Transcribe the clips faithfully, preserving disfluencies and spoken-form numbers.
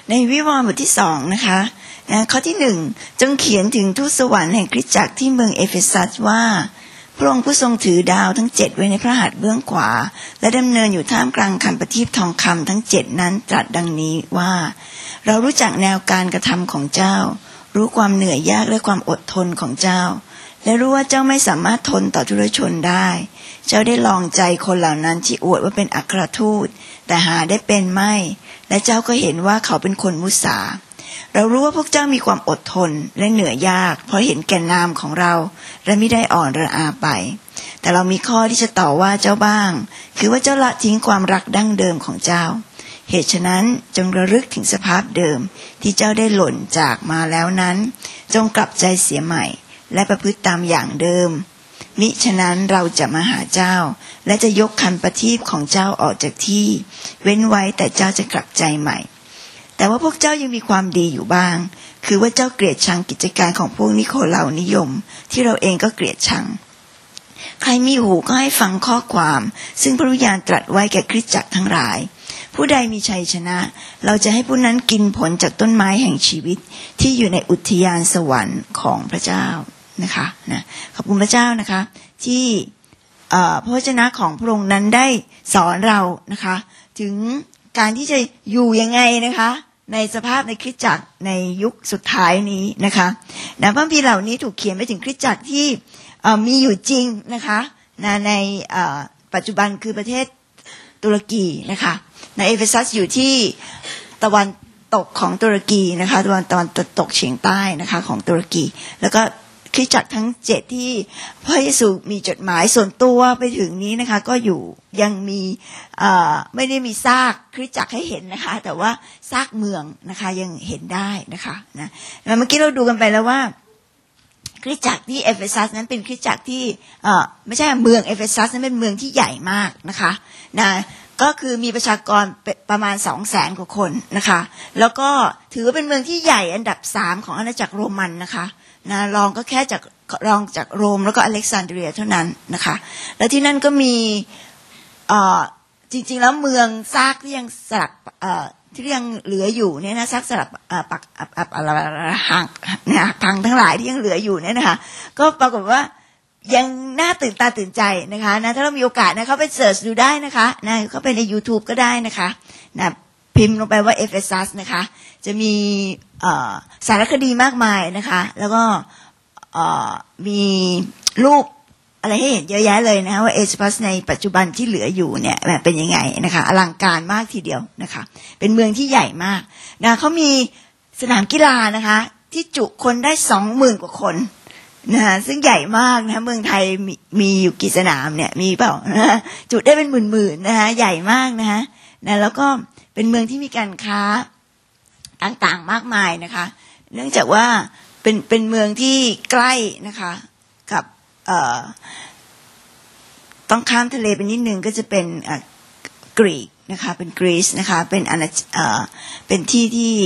ในวิวรณ์บทที่สองนะคะนะข้อที่หนึ่งจงเขียนถึงทูตสวรรค์แห่งคริสตจักรที่เมืองเอเฟซัสว่าพระองค์ผู้ทรงถือดาวทั้งเจ็ดไว้ในพระหัตถ์เบื้องขวาและดำเนินอยู่ท่ามกลางคันประทีปทองคำทั้งเจ็ดนั้นตรัสดังนี้ว่าเรารู้จักแนวการกระทำของเจ้ารู้ความเหนื่อยยากและความอดทนของเจ้าและรู้ว่าเจ้าไม่สามารถทนต่อทุรชนได้เจ้าได้ลองใจคนเหล่านั้นที่อวดว่าเป็นอัครทูตแต่หาได้เป็นไม่และเจ้าก็เห็นว่าเขาเป็นคนมุสาเรารู้ว่าพวกเจ้ามีความอดทนและเหนื่อยยากเพราะเห็นแก่นามของเราและไม่ได้อ่อนระอาไปแต่เรามีข้อที่จะต่อว่าเจ้าบ้างคือว่าเจ้าละทิ้งความรักดั้งเดิมของเจ้าเหตุฉะนั้นจงระลึกถึงสภาพเดิมที่เจ้าได้หล่นจากมาแล้วนั้นจงกลับใจเสียใหม่และประพฤติตามอย่างเดิมมิฉะนั้นเราจะมาหาเจ้าและจะยกคันประทีปของเจ้าออกจากที่เว้นไว้แต่เจ้าจะกลับใจใหม่แต่ว่าพวกเจ้ายังมีความดีอยู่บ้างคือว่าเจ้าเกลียดชังกิจการของพวกนิโคลานิยมที่เราเองก็เกลียดชังใครมีหูก็ให้ฟังข้อความซึ่งพระวิญญาณตรัสไว้แก่คริสตจักรทั้งหลายผู้ใดมีชัยชนะเราจะให้ผู้นั้นกินผลจากต้นไม้แห่งชีวิตที่อยู่ในอุทยานสวรรค์ของพระเจ้านะคะนะขอบคุณพระเจ้านะคะที่พระวจนะของพระองค์นั้นได้สอนเรานะคะถึงการที่จะอยู่ยังไงนะคะในสภาพในคริสตจักรในยุคสุดท้ายนี้นะคะนะพระคัมภีร์เหล่านี้ถูกเขียนไปถึงคริสตจักรที่มีอยู่จริงนะคะนะในปัจจุบันคือประเทศตุรกีนะคะในเอเฟซัสอยู่ที่ตะวันตกของตุรกีนะคะตะวันตะวันตกเฉียงใต้นะคะของตุรกีแล้วก็คริสตจักรทั้งเจ็ดที่พระเยซูมีจดหมายส่วนตัวไปถึงนี้นะคะก็อยู่ยังมีไม่ได้มีซากคริสตจักรให้เห็นนะคะแต่ว่าซากเมืองนะคะยังเห็นได้นะคะนะเมื่อกี้เราดูกันไปแล้วว่าคริสตจักรที่เอเฟซัสนั้นเป็นคริสตจักรที่เอ่อไม่ใช่เมืองเอเฟซัสนั้นเป็นเมืองที่ใหญ่มากนะคะนะก็คือมีประชากรประมาณ สองแสน กว่าคนนะคะแล้วก็ถือว่าเป็นเมืองที่ใหญ่อันดับสามของอาณาจักรโรมันนะคะนะรองก็แค่จากรองจากโรมแล้วก็อเล็กซานเดรียเท่านั้นนะคะแล้วที่นั่นก็มีเอ่อจริงๆแล้วเมืองซากที่ยังสลักเอ่อที่ยังเหลืออยู่เนี่ยนะซากสลักเอ่อปักอับอับอะไรห่างเนี่ยพังทั้งหลายที่ยังเหลืออยู่เนี่ยนะคะก็ปรากฏว่ายังน่าตื่นตาตื่นใจนะคะนะถ้าเรามีโอกาสนะเขาไปเสิร์ชดูได้นะคะนะเขาไปใน YouTube ก็ได้นะคะนะพิมพ์ลงไปว่าเอเฟซัสนะคะจะมีสารคดีมากมายนะคะแล้วก็มีรูปอะไรให้เห็นเยอะแยะเลยนะคะว่าเอเฟซัสในปัจจุบันที่เหลืออยู่เนี่ยแบบเป็นยังไงนะคะอลังการมากทีเดียวนะคะเป็นเมืองที่ใหญ่มากนะเขามีสนามกีฬานะคะที่จุคนได้ สองหมื่น กว่าคนนะซึ่งใหญ่มากนะเมืองไทยมีมีอยู่กี่สนามเนี่ยมีเปล่านะจุได้เป็นหมื่นๆนะคะใหญ่มากนะคะนะแล้วก็เป็นเมืองที่มีการค้าต่างๆมากมายนะคะเนื่องจากว่าเป็นเป็นเมืองที่ใกล้นะคะกับเอ่อต้องข้ามทะเลไปนิดนึงก็จะเป็นเอ่อกรีกนะคะเป็นกรีซนะคะเป็นอาณาเอ่อเป็นที่ที่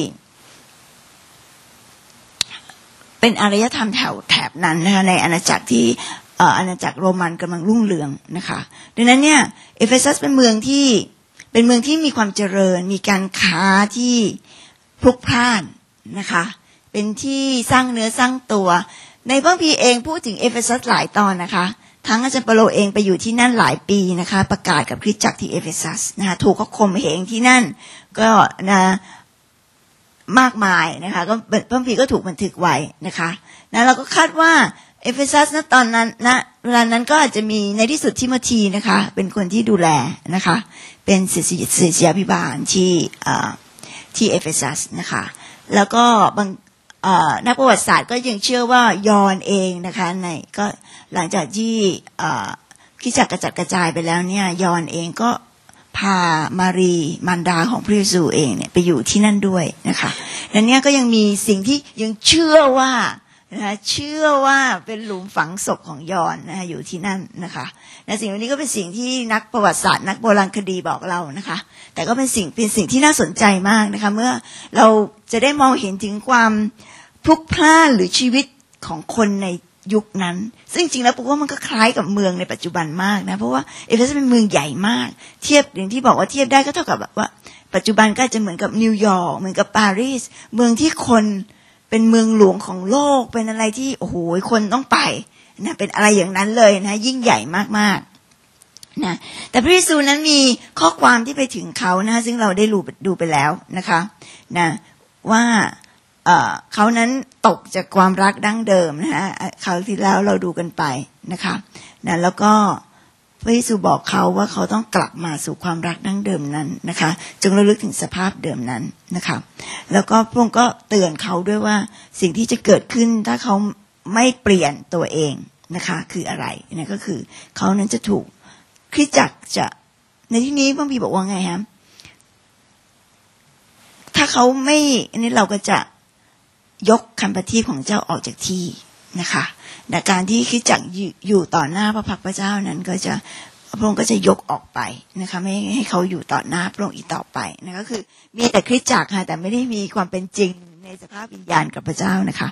เป็นอารยธรรมแถวแถบนั้นนะคะในอาณาจักรที่เอ่ออาณาจักรโรมันกำลังรุ่งเรืองนะคะดังนั้นเนี่ยเอเฟซัสเป็นเมืองที่เป็นเมืองที่มีความเจริญมีการค้าที่พลุกพล่านนะคะเป็นที่สร้างเนื้อสร้างตัวในพระคัมภีร์เองพูดถึงเอเฟซัสหลายตอนนะคะทั้งอาจารย์เปโลเองไปอยู่ที่นั่นหลายปีนะคะประกาศกับคริสตจักรที่เอเฟซัสนะคะถูกเขาข่มเหงที่นั่นก็นะมากมายนะคะก็พระคัมภีร์ก็ถูกบันทึกไว้นะคะนะเราก็คาดว่าเอเฟซัสณตอนนั้นณเวลานั้นก็อาจจะมีในที่สุดทิโมธีนะคะเป็นคนที่ดูแลนะคะเป็นศิษยาภิบาลที่ที่เอเฟซัสนะคะแล้วก็บางนักประวัติศาสตร์ก็ยังเชื่อว่ายอนเองนะคะในก็หลังจากที่คริสตจักรกระจัดกระจายไปแล้วเนี่ยยอนเองก็พามารีมารดาของพระเยซูเองเนี่ยไปอยู่ที่นั่นด้วยนะคะดังนั้นก็ยังมีสิ่งที่ยังเชื่อว่านะคะเชื่อว่าเป็นหลุมฝังศพของยอนนะคะอยู่ที่นั่นนะคะและสิ่งนี้ก็เป็นสิ่งที่นักประวัติศาสตร์นักโบราณคดีบอกเรานะคะแต่ก็เป็นสิ่งเป็นสิ่งที่น่าสนใจมากนะคะเมื่อเราจะได้มองเห็นถึงความพลุกพล่านหรือชีวิตของคนในยุคนั้นซึ่งจริงๆแล้วผมว่ามันก็คล้ายกับเมืองในปัจจุบันมากนะเพราะว่าเอเฟซัสเป็นเมืองใหญ่มากเทียบอย่างที่บอกว่าเทียบได้ก็เท่ากับแบบว่าปัจจุบันก็จะเหมือนกับนิวยอร์กเหมือนกับปารีสเมืองที่คนเป็นเมืองหลวงของโลกเป็นอะไรที่โอ้โหคนต้องไปนะเป็นอะไรอย่างนั้นเลยนะยิ่งใหญ่มากๆนะแต่พระเยซูนั้นมีข้อความที่ไปถึงเขานะซึ่งเราได้ดูดูไปแล้วนะคะนะว่าเอ่อเขานั้นตกจากความรักดั้งเดิมนะฮะคราวที่แล้วเราดูกันไปนะคะนะแล้วก็พระเยซูบอกเขาว่าเขาต้องกลับมาสู่ความรักดั้งเดิมนั้นนะคะจงระลึกถึงสภาพเดิมนั้นนะคะแล้วก็พระองค์ก็เตือนเขาด้วยว่าสิ่งที่จะเกิดขึ้นถ้าเขาไม่เปลี่ยนตัวเองนะคะคืออะไรนะก็คือเขานั้นจะถูกคริสตจักรจะในที่นี้พระบีบอกว่าไงฮะถ้าเขาไม่อันนี้เราก็จะยกคำประทีปของเจ้าออกจากที่นะคะแต่การที่คริสตจักรอยู่ต่อหน้าพระพักตร์พระเจ้านั้นก็จะพระองค์ก็จะยกออกไปนะคะไม่ให้เขาอยู่ต่อหน้าพระองค์อีกต่อไปนะก็คือมีแต่คริสตจักรค่ะแต่ไม่ได้มีความเป็นจริงในสภาพวิญญาณกับพระเจ้านะคะ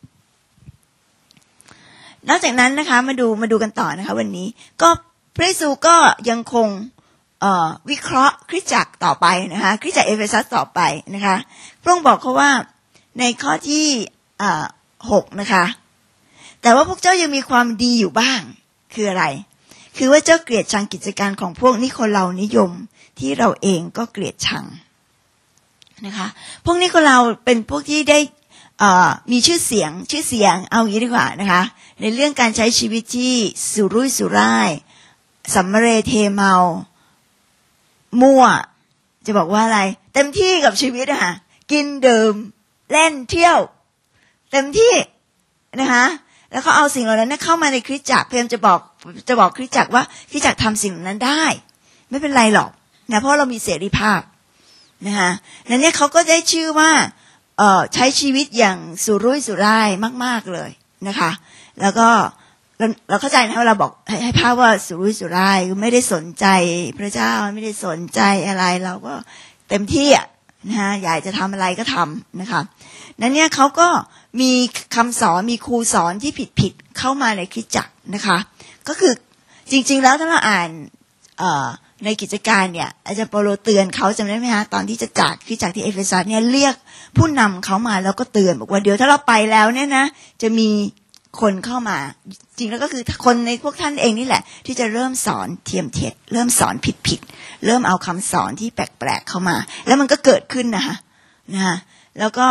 นอกจากนั้นนะคะมาดูมาดูกันต่อนะคะวันนี้ก็พระเยซูก็ยังคงเอ่อวิเคราะห์คริสตจักรต่อไปนะคะคริสตจักรเอเฟซัสต่อไปนะคะพระองค์บอกเขาว่าในข้อที่อ่าหกนะคะแต่ว่าพวกเจ้ายังมีความดีอยู่บ้างคืออะไรคือว่าเจ้าเกลียดชังกิจการของพวกนิโคลานิยมที่เราเองก็เกลียดชังนะคะพวกนิโคลาเป็นพวกที่ได้อ่ามีชื่อเสียงชื่อเสียงเอางี้ดีกว่านะคะในเรื่องการใช้ชีวิตที่สุรุ่ยสุร่ายสัมมาเรเทเมามั่วจะบอกว่าอะไรเต็มที่กับชีวิตอะค่ะกินดื่มเล่นเที่ยวเต็มที่นะคะแล้วเขาเอาสิ่งเหล่านั้นเข้ามาในคริสตจักรพยายามจะบอกจะบอกคริสตจักรว่าคริสตจักรทำสิ่งเหล่านั้นได้ไม่เป็นไรหรอกนะเพราะเรามีเสรีภาพนะคะนั้นเนี่ยเขาก็ได้ชื่อว่าเอ่อใช้ชีวิตอย่างสุรุ่ยสุร่ายมากๆเลยนะคะแล้วก็เราเราเข้าใจนะว่าเราบอกให้ให้ภาพว่าสุรุ่ยสุร่ายไม่ได้สนใจพระเจ้าไม่ได้สนใจอะไรเราก็เต็มที่อ่ะนะฮะอยากจะทำอะไรก็ทำนะคะนั้นเนี่ยเขาก็มีคำสอนมีครูสอนที่ผิดๆเข้ามาในคริสตจักรนะคะก็คือจริงๆแล้วถ้าเราอ่านเอ่อในกิจการเนี่ยอาจารย์เปาโลเตือนเขาจำได้ไหมคะตอนที่จะจากคริสตจักรที่เอเฟซัสเนี่ยเรียกผู้นำเขามาแล้วก็เตือนบอกว่าเดี๋ยวถ้าเราไปแล้วเนี่ยนะจะมีคนเข้ามาจริงแล้วก็คือคนในพวกท่านเองนี่แหละที่จะเริ่มสอนเทียมเท็จเริ่มสอนผิดๆเริ่มเอาคำสอนที่แปลกๆเข้ามาแล้วมันก็เกิดขึ้นนะคะนะคะแล้วก็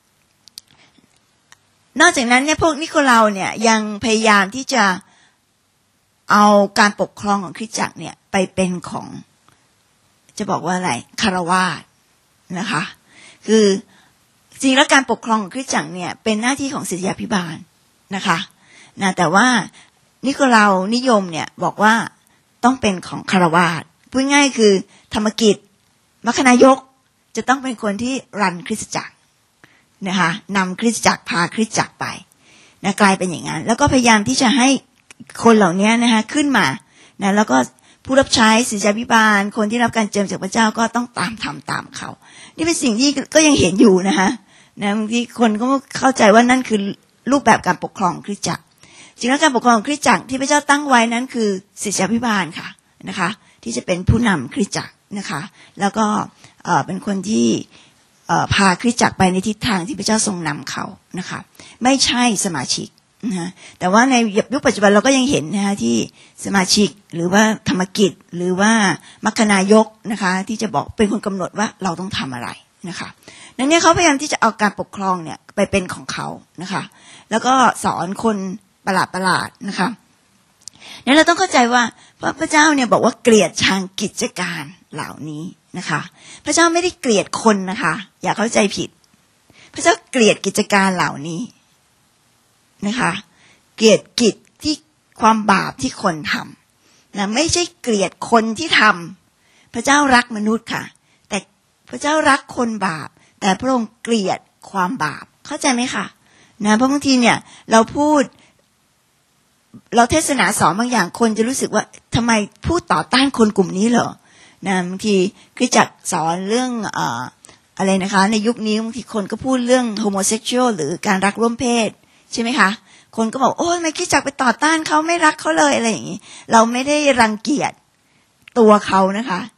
นอกจากนั้นเนี่ยพวกนิโคลาเนี่ยยังพยายามที่จะเอาการปกครองของคริสตจักรเนี่ยไปเป็นของจะบอกว่าอะไรคฤหัสถ์นะคะคือจริงแล้วการปกครองของคริสตจักรเนี่ยเป็นหน้าที่ของศิษยาภิบาลนะคะนะแต่ว่านิโคลานิยมเนี่ยบอกว่าต้องเป็นของคฤหัสถ์พูดง่ายคือธรรมกิจมัคคณายกจะต้องเป็นคนที่รันคริสตจักรนะคะนำคริสตจักรพาคริสตจักรไปนะกลายเป็นอย่างนั้นแล้วก็พยายามที่จะให้คนเหล่านี้นะคะขึ้นมานะแล้วก็ผู้รับใช้ศิษยาภิบาลคนที่รับการเจิมจากพระเจ้าก็ต้องตามทำตามเขานี่เป็นสิ่งที่ก็ยังเห็นอยู่นะคะนะบางทีคนก็เข้าใจว่านั่นคือรูปแบบการปกครองคริสตจักรจริงแล้วการปกครองคริสตจักรที่พระเจ้าตั้งไว้นั้นคือศิษยาภิบาลค่ะนะคะที่จะเป็นผู้นำคริสตจักรนะคะแล้วก็เอ่อเป็นคนที่เอ่อพาคริสตจักรไปในทิศทางที่พระเจ้าทรงนำเขานะคะไม่ใช่สมาชิกนะแต่ว่าในยุคปัจจุบันเราก็ยังเห็นนะคะที่สมาชิกหรือว่าธรรมกิจหรือว่ามัคคณายกนะคะที่จะบอกเป็นคนกำหนดว่าเราต้องทำอะไรนะคะนั้นเนี่ยเขาพยายามที่จะเอาการปกครองเนี่ยไปเป็นของเขานะคะแล้วก็สอนคนประหลาดประหลาดนะคะนั้นเราต้องเข้าใจว่าพระเจ้าเนี่ยบอกว่าเกลียดชังกิจการเหล่านี้นะคะพระเจ้าไม่ได้เกลียดคนนะคะอย่าเข้าใจผิดพระเจ้าเกลียดกิจการเหล่านี้นะคะเกลียดกิจที่ความบาปที่คนทำนะไม่ใช่เกลียดคนที่ทำพระเจ้ารักมนุษย์ค่ะแต่พระเจ้ารักคนบาปแต่พระองค์เกลียดความบาปเข้าใจไหมคะนะเพราะบางทีเนี่ยเราพูดเราเทศนาสอนบางอย่างคนจะรู้สึกว่าทำไมพูดต่อต้านคนกลุ่มนี้เหรอนะบางทีคริสตจักรสอนเรื่องเอ่ออะไรนะคะในยุคนี้บางทีคนก็พูดเรื่องโฮโมเซ็กชวลหรือการรักร่วมเพศใช่ไหมคะคนก็บอกโอ้ยไม่คริสตจักรไปต่อต้านเขาไม่รักเขาเลยอะไรอย่างนี้เราไม่ได้รังเกียจตัวเขานะคะ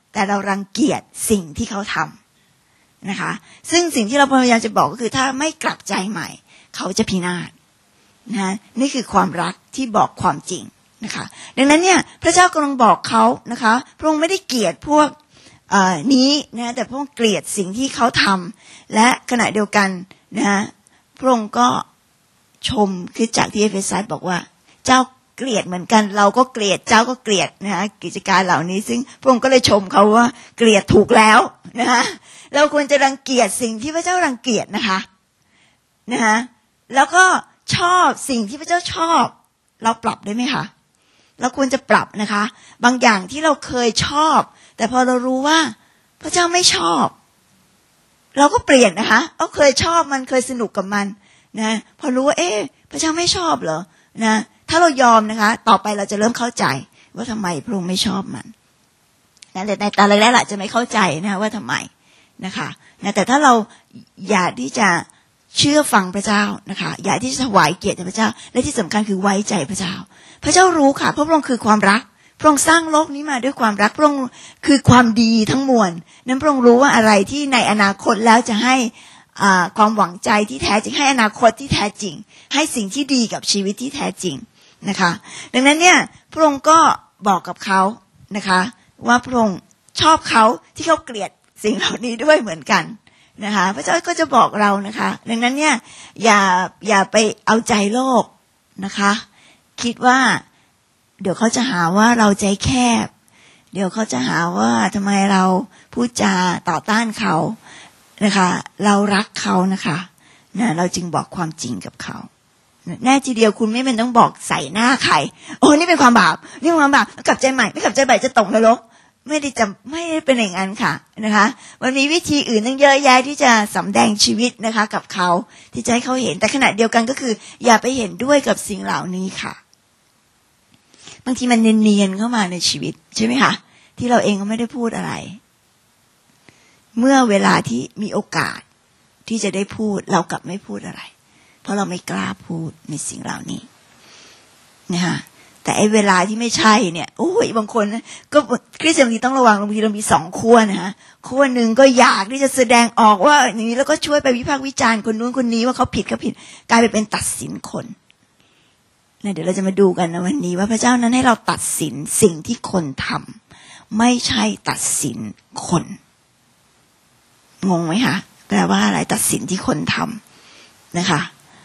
แต่เรารังเกียจสิ่งที่เขาทำนะคะซึ่งสิ่งที่เราพยายามจะบอกก็คือถ้าไม่กลับใจใหม่เขาจะพินาศนะนี่คือความรักที่บอกความจริงนะคะดังนั้นเนี่ยพระเจ้ากำลังบอกเขานะคะพระองค์ไม่ได้เกลียดพวกนี้นะแต่พระองค์เกลียดสิ่งที่เขาทำและขณะเดียวกันนะพระองค์ก็ชมคือจากที่เอเฟซัสบอกว่าเจ้าเกลียดเหมือนกันเราก็เกลียดเจ้าก็เกลียดนะกิจการเหล่านี้ซึ่งพระองค์ก็เลยชมเขาว่าเกลียดถูกแล้วนะคะเราควรจะรังเกียจสิ่งที่พระเจ้ารังเกียจนะคะนะคะแล้วก็ชอบสิ่งที่พระเจ้าชอบเราปรับได้ไหมคะเราควรจะปรับนะคะบางอย่างที่เราเคยชอบแต่พอเรารู้ว่าพระเจ้าไม่ชอบเราก็เปลี่ยนนะคะเราเคยชอบมันเคยสนุกกับมันนะพอรู้ว่าเอ๊ะพระเจ้าไม่ชอบเหรอนะถ้าเรายอมนะคะต่อไปเราจะเริ่มเข้าใจว่าทำไมพระองค์ไม่ชอบมันนะแต่ในตอนแรกๆอาจจะไม่เข้าใจนะว่าทำไมนะคะนะแต่ถ้าเราอยากที่จะเชื่อฟังพระเจ้านะคะอยากที่จะถวายเกียรติพระเจ้าและที่สำคัญคือไว้ใจพระเจ้าพระเจ้ารู้ค่ะเพราะพระองค์คือความรักพระองค์สร้างโลกนี้มาด้วยความรักพระองค์คือความดีทั้งมวลนั้นพระองค์รู้ว่าอะไรที่ในอนาคตแล้วจะให้ความหวังใจที่แท้จริงให้อนาคตที่แท้จริงให้สิ่งที่ดีกับชีวิตที่แท้จริงนะคะดังนั้นเนี่ยพระองค์ก็บอกกับเขานะคะว่าพระองค์ชอบเขาที่เขาเกลียดสิ่งเหล่านี้ด้วยเหมือนกันนะคะพระเจ้าก็จะบอกเรานะคะดังนั้นเนี่ยอย่าอย่าไปเอาใจโลกนะคะคิดว่าเดี๋ยวเขาจะหาว่าเราใจแคบเดี๋ยวเขาจะหาว่าทำไมเราพูดจาต่อต้านเขานะคะเรารักเขานะคะนะเราจึงบอกความจริงกับเขาแน่ทีเดียวคุณไม่เป็นต้องบอกใส่หน้าใครโอ้นี่เป็นความบาปนี่เป็นความบาปกลับใจใหม่ไม่กลับใจใหม่จะตกนรกไม่ได้จะไม่ได้เป็นอย่างนั้นค่ะนะคะมันมีวิธีอื่นตั้งเยอะแยะที่จะสำแดงชีวิตนะคะกับเขาที่จะให้เขาเห็นแต่ขณะเดียวกันก็คืออย่าไปเห็นด้วยกับสิ่งเหล่านี้ค่ะบางทีมันเนียนๆเข้ามาในชีวิตใช่ไหมคะที่เราเองก็ไม่ได้พูดอะไรเมื่อเวลาที่มีโอกาสที่จะได้พูดเรากลับไม่พูดอะไรเพราะเราไม่กล้าพูดในสิ่งเหล่านี้นะคะแต่ไอ้เวลาที่ไม่ใช่เนี่ยโอ้ยบางคนก็คริสเตียนบางทีต้องระวังบางทีเรามีสองขั้วนะฮะขั้วหนึ่งก็อยากที่จะแสดงออกว่าอย่างนี้แล้วก็ช่วยไปวิพากษ์วิจารณ์คนนู้นคนนี้ว่าเขาผิดเขาผิดกลายไปเป็นตัดสินคนนะเดี๋ยวเราจะมาดูกันนะวันนี้ว่าพระเจ้านั้นให้เราตัดสินสิ่งที่คนทำไม่ใช่ตัดสินคนงงไหมคะแปลว่าอะไรตัดสินที่คนทำนะคะ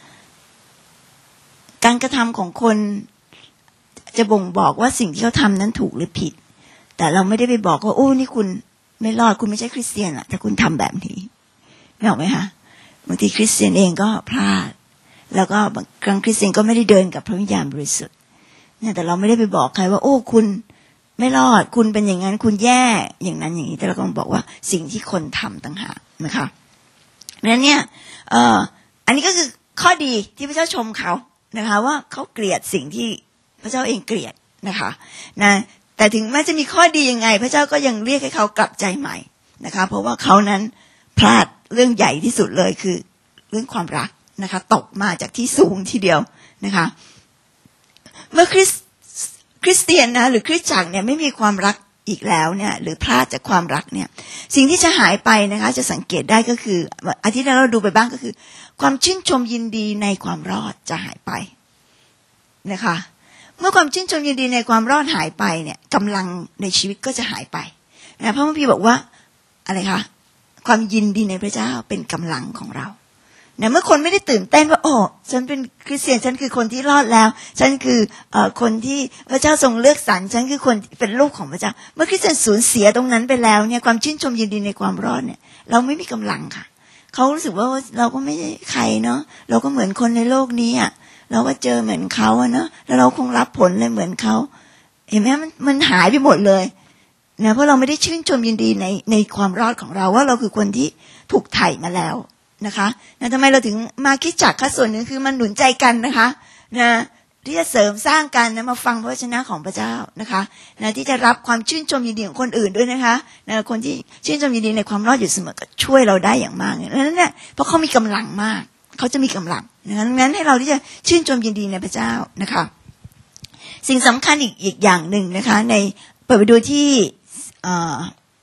การกระทำของคนจะบ่งบอกว่าสิ่งที่เขาทำนั้นถูกหรือผิดแต่เราไม่ได้ไปบอกว่าโอ้นี่คุณไม่รอดคุณไม่ใช่คริสเตียนอะถ้าคุณทำแบบนี้ไม่ออกไหมคะบางทีคริสเตียนเองก็พลาดแล้วก็บางครั้งคริสเตียนก็ไม่ได้เดินกับพระวิญญาณบริสุทธิ์เนี่ยแต่เราไม่ได้ไปบอกใครว่าโอ้คุณไม่รอดคุณเป็นอย่างนั้นคุณแย่อย่างนั้นอย่างนี้แต่เราก็บอกว่าสิ่งที่คนทำต่างหากนะคะเพราะฉะนั้นเนี่ยเอ่ออันนี้ก็คือข้อดีที่พระเจ้าชมเขานะคะว่าเขาเกลียดสิ่งที่พระเจ้าเองเกลียดนะคะนะแต่ถึงแม้จะมีข้อดียังไงพระเจ้าก็ยังเรียกให้เขากลับใจใหม่นะคะเพราะว่าเขานั้นพลาดเรื่องใหญ่ที่สุดเลยคือเรื่องความรักนะคะตกมาจากที่สูงทีเดียวนะคะเมื่อคริสคริสเตียนนะหรือคริสตจักรเนี่ยไม่มีความรักอีกแล้วเนี่ยหรือพลาดจากความรักเนี่ยสิ่งที่จะหายไปนะคะจะสังเกตได้ก็คืออาทิตย์นั้นเราดูไปบ้างก็คือความชื่นชมยินดีในความรอดจะหายไปนะคะเมื่อความชื่นชมยินดีในความรอดหายไปเนี่ยกำลังในชีวิตก็จะหายไปนะพระคัมภีร์บอกว่าอะไรคะความยินดีในพระเจ้าเป็นกำลังของเราเนี่ยเมื่อคนไม่ได้ตื่นเต้นว่าโอ้ฉันเป็นคริสเตียนฉันคือคนที่รอดแล้วฉันคือเอ่อคนที่พระเจ้าทรงเลือกสรรฉันคือคนเป็นลูกของพระเจ้าเมื่อคริสเตียนสูญเสียตรงนั้นไปแล้วเนี่ยความชื่นชมยินดีในความรอดเนี่ยเราไม่มีกำลังค่ะเขารู้สึกว่าเราก็ไม่ใช่ใครเนาะเราก็เหมือนคนในโลกนี้อ่ะเราก็เจอเหมือนเขาอะเนาะแล้วเราคงรับผลเลยเหมือนเขาเห็นไหมมันมันหายไปหมดเลยนะเพราะเราไม่ได้ชื่นชมยินดีในในความรอดของเราว่าเราคือคนที่ถูกไถ่มาแล้วนะคะนะทำไมเราถึงมาคริสตจักรค่ะส่วนหนึ่งคือมันหนุนใจกันนะคะนะที่จะเสริมสร้างกันนะมาฟังพระวจนะของพระเจ้านะคะนะที่จะรับความชื่นชมยินดีของคนอื่นด้วยนะคะนะคนที่ชื่นชมยินดีในความรอดอยู่เสมอก็ช่วยเราได้อย่างมากดังนั้นเนี่ยเพราะเขามีกำลังมากเขาจะมีกำลังดังนั้นให้เราที่จะชื่นชมยินดีในพระเจ้านะคะสิ่งสำคัญอีกอีกอย่างหนึ่งนะคะในเปิดไปดูที่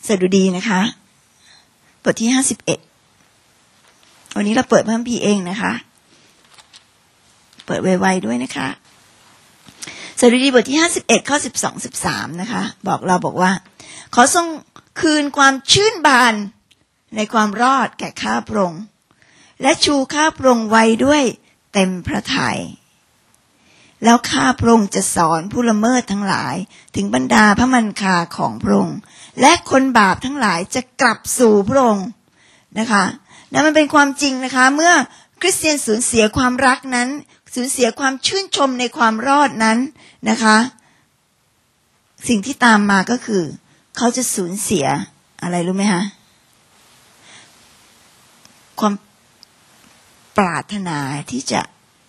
สดุดีนะคะบทที่ห้าสิบเอ็ดวันนี้เราเปิดพระคัมภีร์เองนะคะเปิดไวๆด้วยนะคะสดุดีบทที่ห้าสิบเอ็ดข้อสิบสอง สิบสามนะคะบอกเราบอกว่าขอทรงคืนความชื่นบานในความรอดแก่ข้าพระองค์และชูข้าพระองค์ไว้ด้วยเต็มพระทัยแล้วข้าพระองค์จะสอนผู้ละเมิดทั้งหลายถึงบรรดาพระมันคาของพระองค์และคนบาปทั้งหลายจะกลับสู่พระองค์นะคะนั่นมันเป็นความจริงนะคะเมื่อคริสเตียนสูญเสียความรักนั้นสูญเสียความชื่นชมในความรอดนั้นนะคะสิ่งที่ตามมาก็คือเขาจะสูญเสียอะไรรู้ไหมคะความปรารถนาที่จะ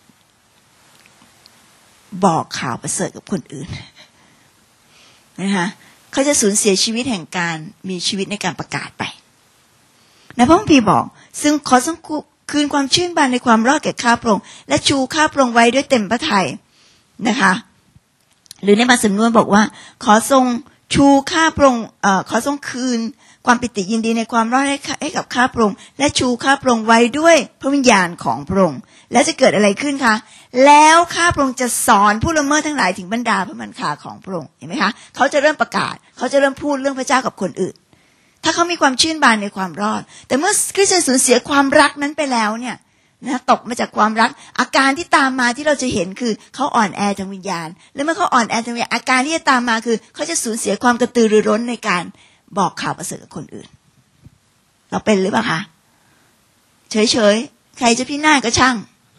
บอกข่าวประเสริฐกับคนอื่นนะคะเขาจะสูญเสียชีวิตแห่งการมีชีวิตในการประกาศไปนะพระคัมภีร์บอกซึ่งขอทรงคืนความชื่นบานในความรอดแก่ข้าพระองค์และชูข้าพระองค์ไว้ด้วยเต็มพระทัยนะคะหรือในบางสำนวนบอกว่าขอทรงชูข้าพระองค์เอ่อขอทรงคืนความปิติยินดีในความรอดให้ให้กับข้าพระองค์และชูข้าพระองค์ไว้ด้วยพระวิญญาณของพระองค์แล้วจะเกิดอะไรขึ้นคะแล้วข้าพระองค์จะสอนผู้ละเมิดทั้งหลายถึงบรรดาพระมันคาของพระองค์เห็นไหมคะเขาจะเริ่มประกาศเขาจะเริ่มพูดเรื่องพระเจ้ากับคนอื่นถ้าเขามีความชื่นบานในความรอดแต่เมื่อคริสเตียนสูญเสียความรักนั้นไปแล้วเนี่ยนะตกมาจากความรักอาการที่ตามมาที่เราจะเห็นคือเขาอ่อนแอทางวิญญาณและเมื่อเขาอ่อนแอทางวิญญาณอาการที่จะตามมาคือเขาจะสูญเสียความกระตือรือร้นในการบอกข่าวประเสริฐกับคนอื่นเราเป็นหรือเปล่าคะเฉยๆใครจะพินาศก็ช่าง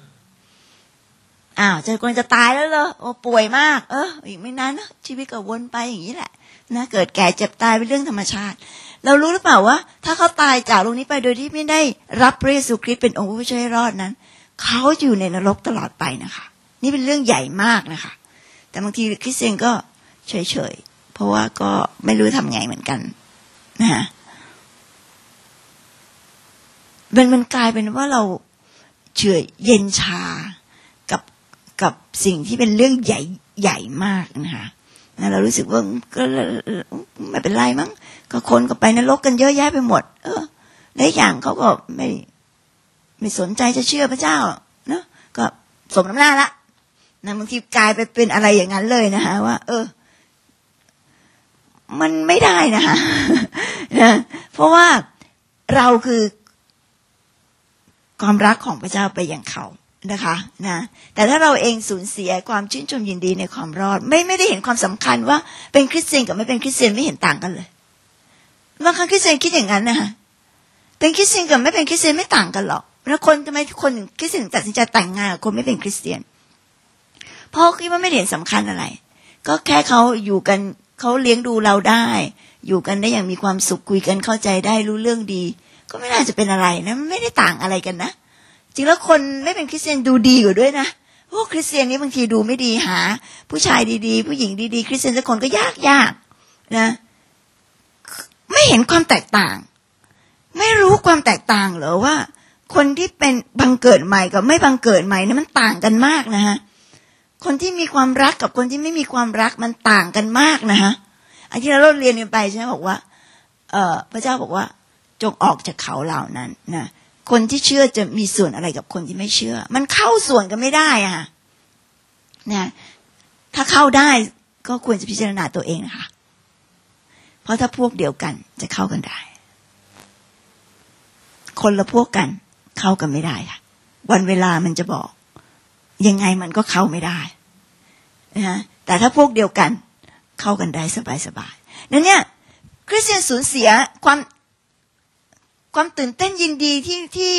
อ้าวจะคนจะตายแล้วเหรอโอ้ป่วยมากเอออีกไม่นานนะชีวิตก็วนไปอย่างนี้แหละนะเกิดแก่เจ็บตายเป็นเรื่องธรรมชาติเรารู้หรือเปล่าว่าถ้าเขาตายจากโลกนี้ไปโดยที่ไม่ได้รับพระเยซูคริสต์เป็นองค์ผู้ช่วยให้รอดนั้นเขาจะอยู่ในนรกตลอดไปนะคะนี่เป็นเรื่องใหญ่มากนะคะแต่บางทีคริสเตียนก็เฉยๆเพราะว่าก็ไม่รู้ทำไงเหมือนกันนะฮะมันมันกลายเป็นว่าเราเฉยเย็นชากับกับสิ่งที่เป็นเรื่องใหญ่ใหญ่มากนะคะนะเรารู้สึกว่าก็ไม่เป็นไรมั้งก็คนก็ไปนรกกันเยอะแยะไปหมดเออและอย่างเขาก็ไม่ไม่สนใจจะเชื่อพระเจ้าเนอะก็สมน้ำหน้าละนะบางทีกลายไปเป็นอะไรอย่างนั้นเลยนะคะว่าเออมันไม่ได้นะคะนะเพราะว่าเราคือความรักของพระเจ้าไปอย่างเขานะคะนะแต่ถ้าเราเองสูญเสียความชื่นชมยินดีในความรอดไม่ไม่ได้เห็นความสำคัญว่าเป็นคริสเตียนกับไม่เป็นคริสเตียนไม่เห็นต่างกันเลยบางครั้งคริสเตียนคิดอย่างนั้นนะคะเป็นคริสเตียนกับไม่เป็นคริสเตียนไม่ต่างกันหรอกแล้วคนทำไมคนคริสเตียนตัดสินใจแต่งงานกับคนไม่เป็นคริสเตียนเพราะคิดว่าไม่เห็นสำคัญอะไรก็แค่เขาอยู่กันเขาเลี้ยงดูเราได้อยู่กันได้อย่างมีความสุขคุยกันเข้าใจได้รู้เรื่องดีก็ไม่น่าจะเป็นอะไรนะไม่ได้ต่างอะไรกันนะจริงแล้วคนไม่เป็นคริสเตียนดูดีกว่าด้วยนะโอ้คริสเตียนนี้บางทีดูไม่ดีหาผู้ชายดีๆผู้หญิงดีๆคริสเตียนสักคนก็ยากยากนะไม่เห็นความแตกต่างไม่รู้ความแตกต่างเหรอว่าคนที่เป็นบังเกิดใหม่กับไม่บังเกิดใหม่นี่มันต่างกันมากนะฮะคนที่มีความรักกับคนที่ไม่มีความรักมันต่างกันมากนะฮะอันที่เราเรียนกันไปใช่ไหมบอกว่าเอ่อพระเจ้าบอกว่าจงออกจากเขาเหล่านั้นนะคนที่เชื่อจะมีส่วนอะไรกับคนที่ไม่เชื่อมันเข้าส่วนกันไม่ได้อะค่ะนะถ้าเข้าได้ก็ควรจะพิจารณาตัวเองนะคะเพราะถ้าพวกเดียวกันจะเข้ากันได้คนละพวกกันเข้ากันไม่ได้ค่ะวันเวลามันจะบอกยังไงมันก็เข้าไม่ได้นะแต่ถ้าพวกเดียวกันเข้ากันได้สบายๆนั่นเนี่ยคริสเตียนสูญเสียความความตื่นเต้นยินดีที่ที่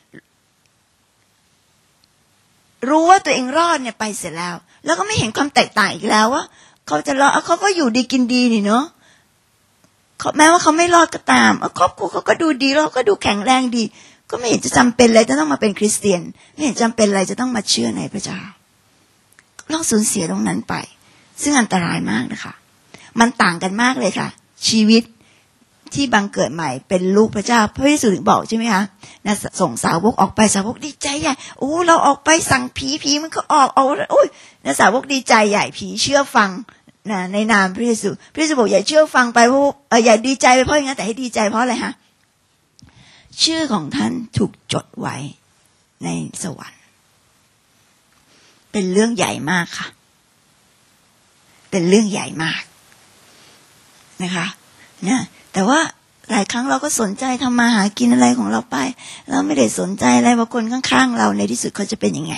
รู้ว่าตัวเองรอดเนี่ยไปเสร็จแล้วแล้วก็ไม่เห็นความแตกต่างอีกแล้วว่าเขาจะรอดเขาก็อยู่ดีกินดีนี่เนาะแม้ว่าเขาไม่รอดก็ตามครอบครัวเขาก็ดูดีแล้วก็ดูแข็งแรงดีก็ไม่เห็นจะจำเป็นเลยจะต้องมาเป็นคริสเตียนไม่เห็นจำเป็นอะไรจะต้องมาเชื่อในพระเจ้าเราสูญเสียตรงนั้นไปซึ่งอันตรายมากนะคะมันต่างกันมากเลยค่ะชีวิตที่บังเกิดใหม่เป็นลูกพระเจ้าพระเยซูถึงบอกใช่ไหมคะนะส่งสาวกออกไปสาวกดีใจใหญ่โอ้เราออกไปสั่งผีผีมันก็ออกเอาโอ้ยนะสาวกดีใจใหญ่ผีเชื่อฟังนะในนามพระเยซูพระเยซูบอกอย่าเชื่อฟังไปเพราะเอออย่าดีใจไปเพราะอย่างนั้นแต่ให้ดีใจเพราะอะไรฮะชื่อของท่านถูกจดไว้ในสวรรค์เป็นเรื่องใหญ่มากค่ะเป็นเรื่องใหญ่มากนะคะนะแต่ว่าหลายครั้งเราก็สนใจทำมาหากินอะไรของเราไปเราไม่ได้สนใจอะไรว่าคนข้างๆเราในที่สุดเขาจะเป็นยังไง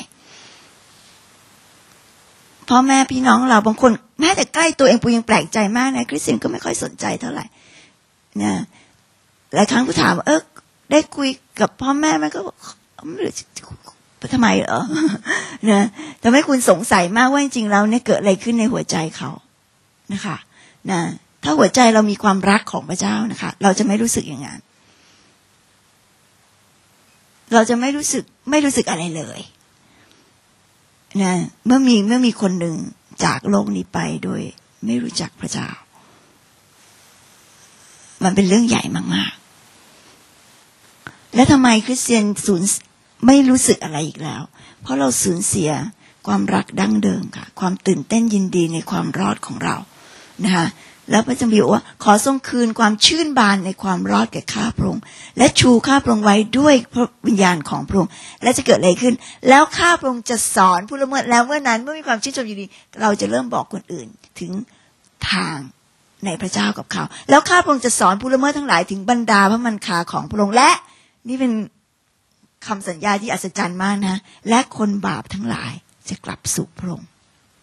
พ่อแม่พี่น้องเราบางคนแม้แต่ใกล้ตัวเองปูยังแปลกใจมากนะคริสเตียนก็ไม่ค่อยสนใจเท่าไหร่นะหลายครั้งผู้ถามเออได้คุยกับพ่อแม่มันก็ไม่รู้ทำไมเหรอนะทำให้คุณสงสัยมากว่าจริงๆแล้วเนี่ยเกิดอะไรขึ้นในหัวใจเขานะคะนะถ้าหัวใจเรามีความรักของพระเจ้านะคะเราจะไม่รู้สึกอย่างนั้นเราจะไม่รู้สึกไม่รู้สึกอะไรเลยนะเมื่อมีเมื่อมีคนหนึ่งจากโลกนี้ไปโดยไม่รู้จักพระเจ้ามันเป็นเรื่องใหญ่มากๆและทำไมคริสเตียนสูญไม่รู้สึกอะไรอีกแล้วเพราะเราสูญเสียความรักดั้งเดิมค่ะความตื่นเต้นยินดีในความรอดของเรานะคะแล้วพระเจ้าบอกว่าขอทรงคืนความชื่นบานในความรอดแก่ข้าพระองค์และชูข้าพระองค์ไว้ด้วยพระวิญญาณของพระองค์และจะเกิดอะไรขึ้นแล้วข้าพระองค์จะสอนผู้ละเมิดแล้วเมื่อนั้นเมื่อมีความชื่นชมยินดีเราจะเริ่มบอกคนอื่นถึงทางในพระเจ้ากับเขาแล้วข้าพระองค์จะสอนผู้ละเมิดทั้งหลายถึงบรรดาพระมันคาของพระองค์และนี่เป็นคำสัญญาที่อัศจรรย์มากนะและคนบาปทั้งหลายจะกลับสู่พระองค์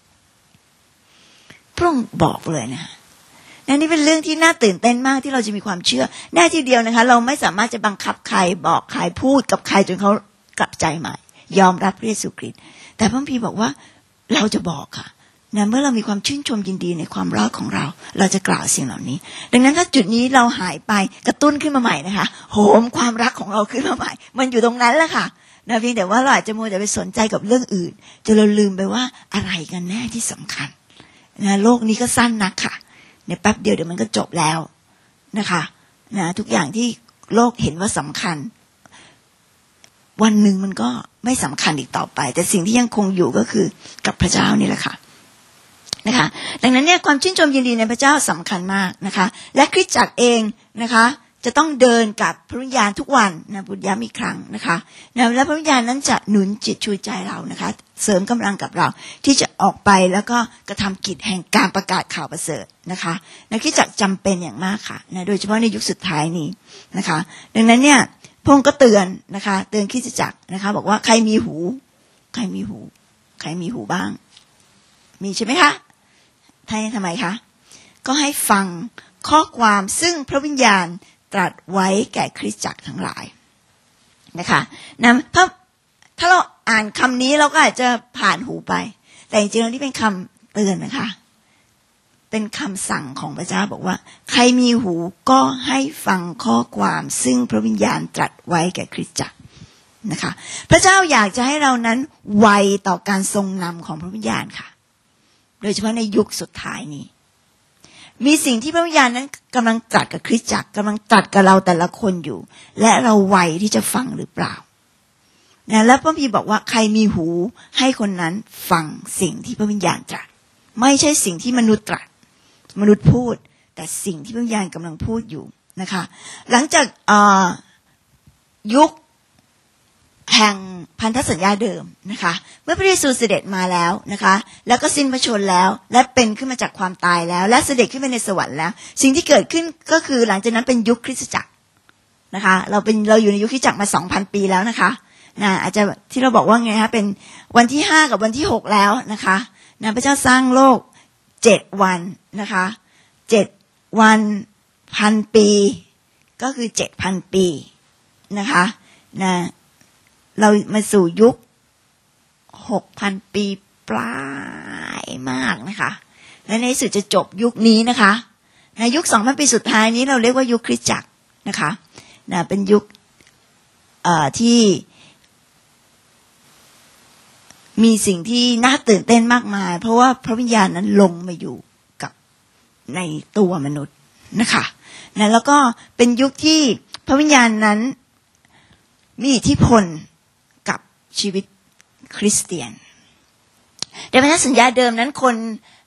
พระองค์บอกเลยนะนั่นนี่เป็นเรื่องที่น่าตื่นเต้นมากที่เราจะมีความเชื่อแน่ทีเดียวนะคะเราไม่สามารถจะบังคับใครบอกใครพูดกับใครจนเขากลับใจใหม่ยอมรับพระเยซูคริสต์แต่พระคัมภีร์บอกว่าเราจะบอกค่ะนะเมื่อเรามีความชื่นชมยินดีในความรอดของเราเราจะกล่าวสิ่งเหล่านี้ดังนั้นถ้าจุดนี้เราหายไปกระตุ้นขึ้นมาใหม่นะคะโหมความรักของเราขึ้นมาใหม่มันอยู่ตรงนั้นแหละค่ะนะเพียงแต่ว่าเราอาจจะมัวแต่ไปสนใจกับเรื่องอื่นจนเราลืมไปว่าอะไรกันแน่ที่สำคัญนะโลกนี้ก็สั้นนักค่ะเนี่ยแป๊บเดียวเดี๋ยวมันก็จบแล้วนะคะนะทุกอย่างที่โลกเห็นว่าสำคัญวันหนึ่งมันก็ไม่สำคัญอีกต่อไปแต่สิ่งที่ยังคงอยู่ก็คือกับพระเจ้านี่แหละค่ะนะคะดังนั้นเนี่ยความชื่นชมยินดีในพระเจ้าสำคัญมากนะคะและคริสตจักรเองนะคะจะต้องเดินกับพระวิญญาณทุกวันนะพูดย้ำอีกครั้งนะคะนะและพระวิญญาณนั้นจะหนุนจิตชูใจเรานะคะเสริมกำลังกับเราที่จะออกไปแล้วก็กระทำกิจแห่งการประกาศข่าวประเสริฐนะคะนะคริสตจักรจำเป็นอย่างมากค่ะนะโดยเฉพาะในยุคสุดท้ายนี้นะคะดังนั้นเนี่ยพระองค์ก็เตือนนะคะเตือนคริสตจักรนะคะบอกว่าใครมีหูใครมีหูใครมีหูบ้างมีใช่ไหมคะท่านทำไมคะก็ให้ฟังข้อความซึ่งพระวิญญาณตรัสไว้แก่คริสตจักรทั้งหลายนะคะนะถ้าถ้าเราอ่านคำนี้เราก็อาจจะผ่านหูไปแต่จริงๆแล้วนี่เป็นคำเตือนนะคะเป็นคำสั่งของพระเจ้าบอกว่าใครมีหูก็ให้ฟังข้อความซึ่งพระวิญญาณตรัสไว้แก่คริสตจักรนะคะพระเจ้าอยากจะให้เรานั้นไวต่อการทรงนำของพระวิญญาณค่ะโดยเฉพาะในยุคสุดท้ายนี้มีสิ่งที่พระวิญญาณนั้นกำลังตรัสกับคริสตจักรกำลังตรัสกับเราแต่ละคนอยู่และเราไวที่จะฟังหรือเปล่านะแล้วพระคัมภีร์บอกว่าใครมีหูให้คนนั้นฟังสิ่งที่พระวิญญาณตรัสไม่ใช่สิ่งที่มนุษย์ตรัสมนุษย์พูดแต่สิ่งที่พระวิญญาณกำลังพูดอยู่นะคะหลังจากยุคแห่งพันธสัญญาเดิมนะคะเมื่อพระเยซูเสด็จมาแล้วนะคะแล้วก็สิ้นพระชนม์แล้วและเป็นขึ้นมาจากความตายแล้วและเสด็จขึ้นไปในสวรรค์แล้วสิ่งที่เกิดขึ้นก็คือหลังจากนั้นเป็นยุคคริสตจักรนะคะเราเป็นเราอยู่ในยุคคริสตจักรมา สองพัน ปีแล้วนะคะนะอาจจะที่เราบอกว่าไงคะเป็นวันที่ห้ากับวันที่หกแล้วนะคะนะพระเจ้าสร้างโลกเจ็ดวันนะคะเจ็ดวันพันปีก็คือ เจ็ดพัน ปีนะคะนะเรามาสู่ยุค หกพัน ปีปลายมากนะคะและในที่สุดจะจบยุคนี้นะคะในยุค สองพัน ปีสุดท้ายนี้เราเรียกว่ายุคคริสตจักรนะคะนะเป็นยุคเอ่อที่มีสิ่งที่น่าตื่นเต้นมากมายเพราะว่าพระวิญญาณนั้นลงมาอยู่กับในตัวมนุษย์นะคะนะแล้วก็เป็นยุคที่พระวิญญาณนั้นมีอิทธิพลชีวิตคริสเตียนในพันธสัญญาเดิมนั้นคน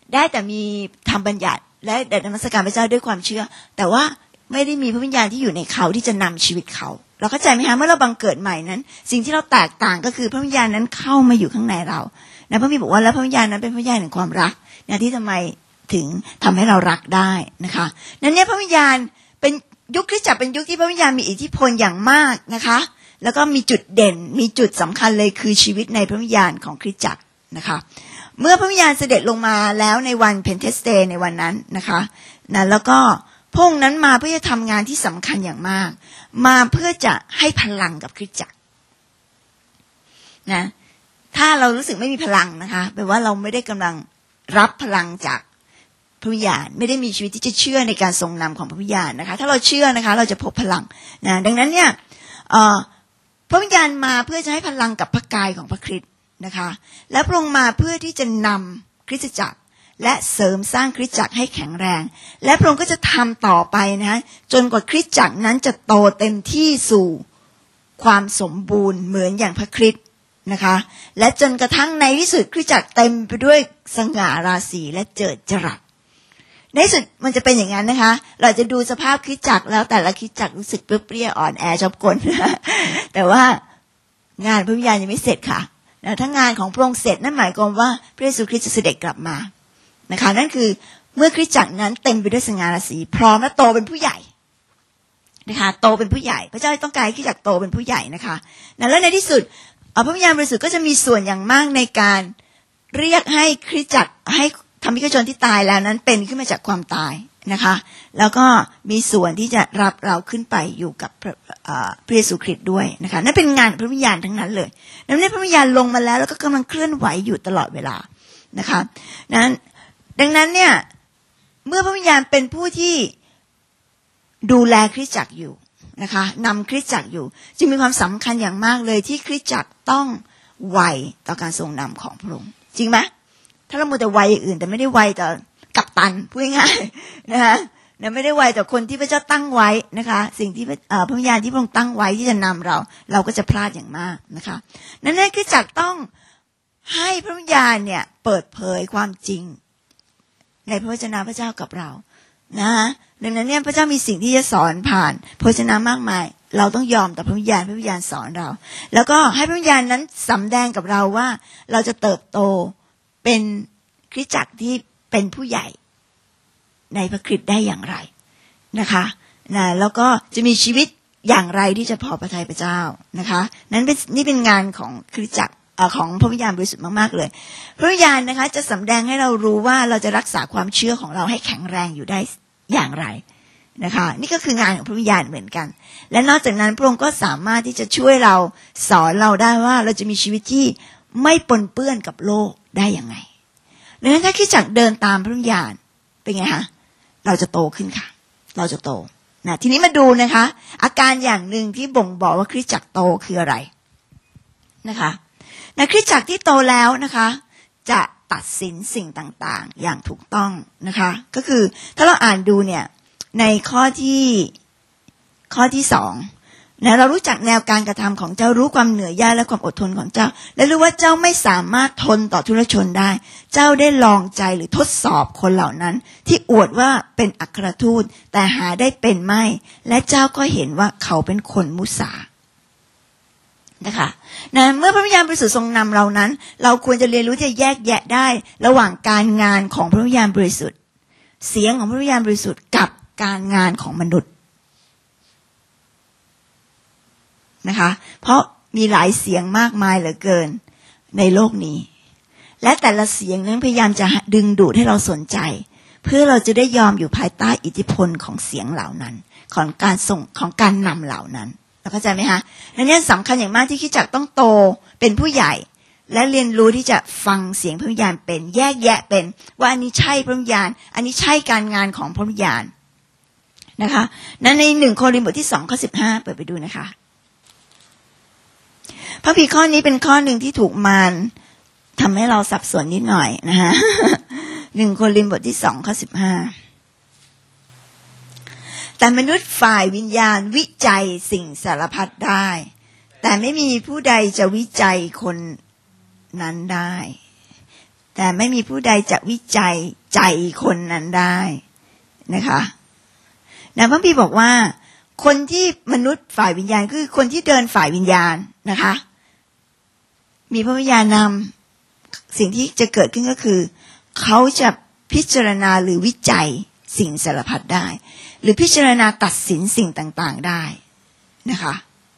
ได้แต่มีทำบัญญัติและแด่นมัสการพระเจ้าด้วยความเชื่อแต่ว่าไม่ได้มีพระวิญญาณที่อยู่ในเขาที่จะนำชีวิตเขาเราเข้าใจไหมคะเมื่อเราบังเกิดใหม่นั้นสิ่งที่เราแตกต่างก็คือพระวิญญาณนั้นเข้ามาอยู่ข้างในเรานะพระบิดาบอกว่าแล้วพระวิญญาณนั้นเป็นพระวิญญาณแห่งความรักนะที่ทำไมถึงทำให้เรารักได้นะคะนั้นเนี่ยพระวิญญาณเป็นยุคคริสตจักรเป็นยุคที่พระวิญญาณมีอิทธิพลอย่างมากนะคะแล้วก็มีจุดเด่นมีจุดสำคัญเลยคือชีวิตในพระวิญญาณของคริสตจักรนะคะเมื่อพระวิญญาณเสด็จลงมาแล้วในวันเพนเทสเตในวันนั้นนะคะนะแล้วก็พระองค์นั้นมาเพื่อจะทำงานที่สำคัญอย่างมากมาเพื่อจะให้พลังกับคริสตจักรนะถ้าเรารู้สึกไม่มีพลังนะคะแปลว่าเราไม่ได้กำลังรับพลังจากพระวิญญาณไม่ได้มีชีวิตที่จะเชื่อในการทรงนำของพระวิญญาณนะคะถ้าเราเชื่อนะคะเราจะพบพลังนะดังนั้นเนี่ยพระวิญญาณมาเพื่อจะให้พลังกับพระกายของพระคริสต์นะคะและพระองค์มาเพื่อที่จะนำคริสตจักรและเสริมสร้างคริสตจักรให้แข็งแรงและพระองค์ก็จะทำต่อไปนะจนกว่าคริสตจักรนั้นจะโตเต็มที่สู่ความสมบูรณ์เหมือนอย่างพระคริสต์นะคะและจนกระทั่งในที่สุดคริสตจักรเต็มไปด้วยสง่าราศีและเจิดจรัสในที่สุดมันจะเป็นอย่างนั้นนะคะเราจะดูสภาพคริสตจักรแล้วแต่ละคริสตจักรรู้สึกเปรี้ยๆอ่อนแอชอบกลนะแต่ว่างานพระวิญญาณยังไม่เสร็จค่ะแล้วถ้างานของพระองค์เสร็จนั่นหมายความว่าพระเยซูคริสต์จะเสด็จกลับมานะคะนั่นคือเมื่อคริสตจักรนั้นเต็มไปด้วยสง่าราศีพร้อมและโตเป็นผู้ใหญ่นะคะโตเป็นผู้ใหญ่พระเจ้าต้องการให้คริสตจักรโตเป็นผู้ใหญ่นะคะแล้วในที่สุดพระวิญญาณบริสุทธิ์ก็จะมีส่วนอย่างมากในการเรียกให้คริสตจักรให้ธรรมิกชนที่ตายแล้วนั้นเป็นขึ้นมาจากความตายนะคะแล้วก็มีส่วนที่จะรับเราขึ้นไปอยู่กับพระ, พระเยซูคริสต์ด้วยนะคะนั่นเป็นงานพระวิญญาณทั้งนั้นเลยดังนั้นพระวิญญาณลงมาแล้วแล้วก็กำลังเคลื่อนไหวอยู่ตลอดเวลานะคะนั้นดังนั้นเนี่ยเมื่อพระวิญญาณเป็นผู้ที่ดูแลคริสตจักรอยู่นะคะนำคริสตจักรอยู่จึงมีความสำคัญอย่างมากเลยที่คริสตจักรต้องไวต่อการทรงนำของพระองค์จริงไหมถ้าเรามัวแต่ไวอย่างอื่นแต่ไม่ได้ไวต่อกัปตันพูดง่ายๆนะคะไม่ได้ไวต่อคนที่พระเจ้าตั้งไว้นะคะสิ่งที่พระวิญญาณที่พระองค์ตั้งไว้ที่จะนำเราเราก็จะพลาดอย่างมากนะคะนั้นคริสตจักรต้องให้พระวิญญาณเนี่ยเปิดเผยความจริงในพระวจนะพระเจ้ากับเรานะดังนั้นเนี่ยพระเจ้ามีสิ่งที่จะสอนผ่านพระวจนะมากมายเราต้องยอมต่อพระวิญญาณพระวิญญาณสอนเราแล้วก็ให้พระวิญญาณนั้นสำแดงกับเราว่าเราจะเติบโตเป็นคริสตจักรที่เป็นผู้ใหญ่ในพระคริสต์ได้อย่างไรนะคะนะแล้วก็จะมีชีวิตอย่างไรที่จะพอพระทัยพระเจ้านะคะนั้นเป็นนี่เป็นงานของคริสตจักรของพระวิญญาณบริสุทธิ์มากๆเลยพระวิญญาณนะคะจะสำแดงให้เรารู้ว่าเราจะรักษาความเชื่อของเราให้แข็งแรงอยู่ได้อย่างไรนะคะนี่ก็คืองานของพระวิญญาณเหมือนกันและนอกจากนั้นพระองค์ก็สามารถที่จะช่วยเราสอนเราได้ว่าเราจะมีชีวิตที่ไม่ปนเปื้อนกับโลกได้อย่างไรดังนั้นถ้าคริสตจักรเดินตามพระวิญญาณเป็นไงคะเราจะโตขึ้นค่ะเราจะโตนะทีนี้มาดูนะคะอาการอย่างหนึ่งที่บ่งบอกว่าคริสตจักรโตคืออะไรนะคะในคริสตจักรที่โตแล้วนะคะจะตัดสินสิ่งต่างๆอย่างถูกต้องนะคะก็คือถ้าเราอ่านดูเนี่ยในข้อที่ข้อที่สองนะเรารู้จักแนวการกระทำของเจ้ารู้ความเหนื่อยยากและความอดทนของเจ้าและรู้ว่าเจ้าไม่สามารถทนต่อทุรชนได้เจ้าได้ลองใจหรือทดสอบคนเหล่านั้นที่อวดว่าเป็นอัครทูตแต่หาได้เป็นไม่และเจ้าก็เห็นว่าเขาเป็นคนมุสานะคะนะเมื่อพระวิญญาณบริสุทธิ์ทรงนำเรานั้นเราควรจะเรียนรู้ที่จะแยกแยะได้ระหว่างการงานของพระวิญญาณบริสุทธิ์เสียงของพระวิญญาณบริสุทธิ์กับการงานของมนุษย์นะคะเพราะมีหลายเสียงมากมายเหลือเกินในโลกนี้และแต่ละเสียงนั้นพยายามจะดึงดูดให้เราสนใจเพื่อเราจะได้ยอมอยู่ภายใต้อิทธิพลของเสียงเหล่านั้นของการส่งของการนำเหล่านั้นเข้าใจไหมคะนั่นเนี่ยสำคัญอย่างมากที่คริสตจักรต้องโตเป็นผู้ใหญ่และเรียนรู้ที่จะฟังเสียงพระวิญญาณเป็นแยกแยะเป็นว่าอันนี้ใช่พระวิญญาณอันนี้ใช่การงานของพระวิญญาณนะคะนั้นในหนึ่งโครินธ์บทที่สองข้อสิบห้าเปิดไปดูนะคะพระพีข้อนี้เป็นข้อหนึ่งที่ถูกมารทำให้เราสับสนนิดหน่อยนะคะหนึ่งโครินธ์บทที่สองข้อสิบห้าแต่มนุษย์ฝ่ายวิญญาณวิจัยสิ่งสารพัดได้แต่ไม่มีผู้ใดจะวิจัยคนนั้นได้แต่ไม่มีผู้ใดจะวิจัยใจคนนั้นได้นะคะนะพระบิดาบอกว่าคนที่มนุษย์ฝ่ายวิญญาณคือคนที่เดินฝ่ายวิญญาณนะคะมีพระวิญญาณนำสิ่งที่จะเกิดขึ้นก็คือเขาจะพิจารณาหรือวิจัยสิ่งสารพัดได้หรือพิจารณาตัดสินสิ่งต่างๆได้นะคะ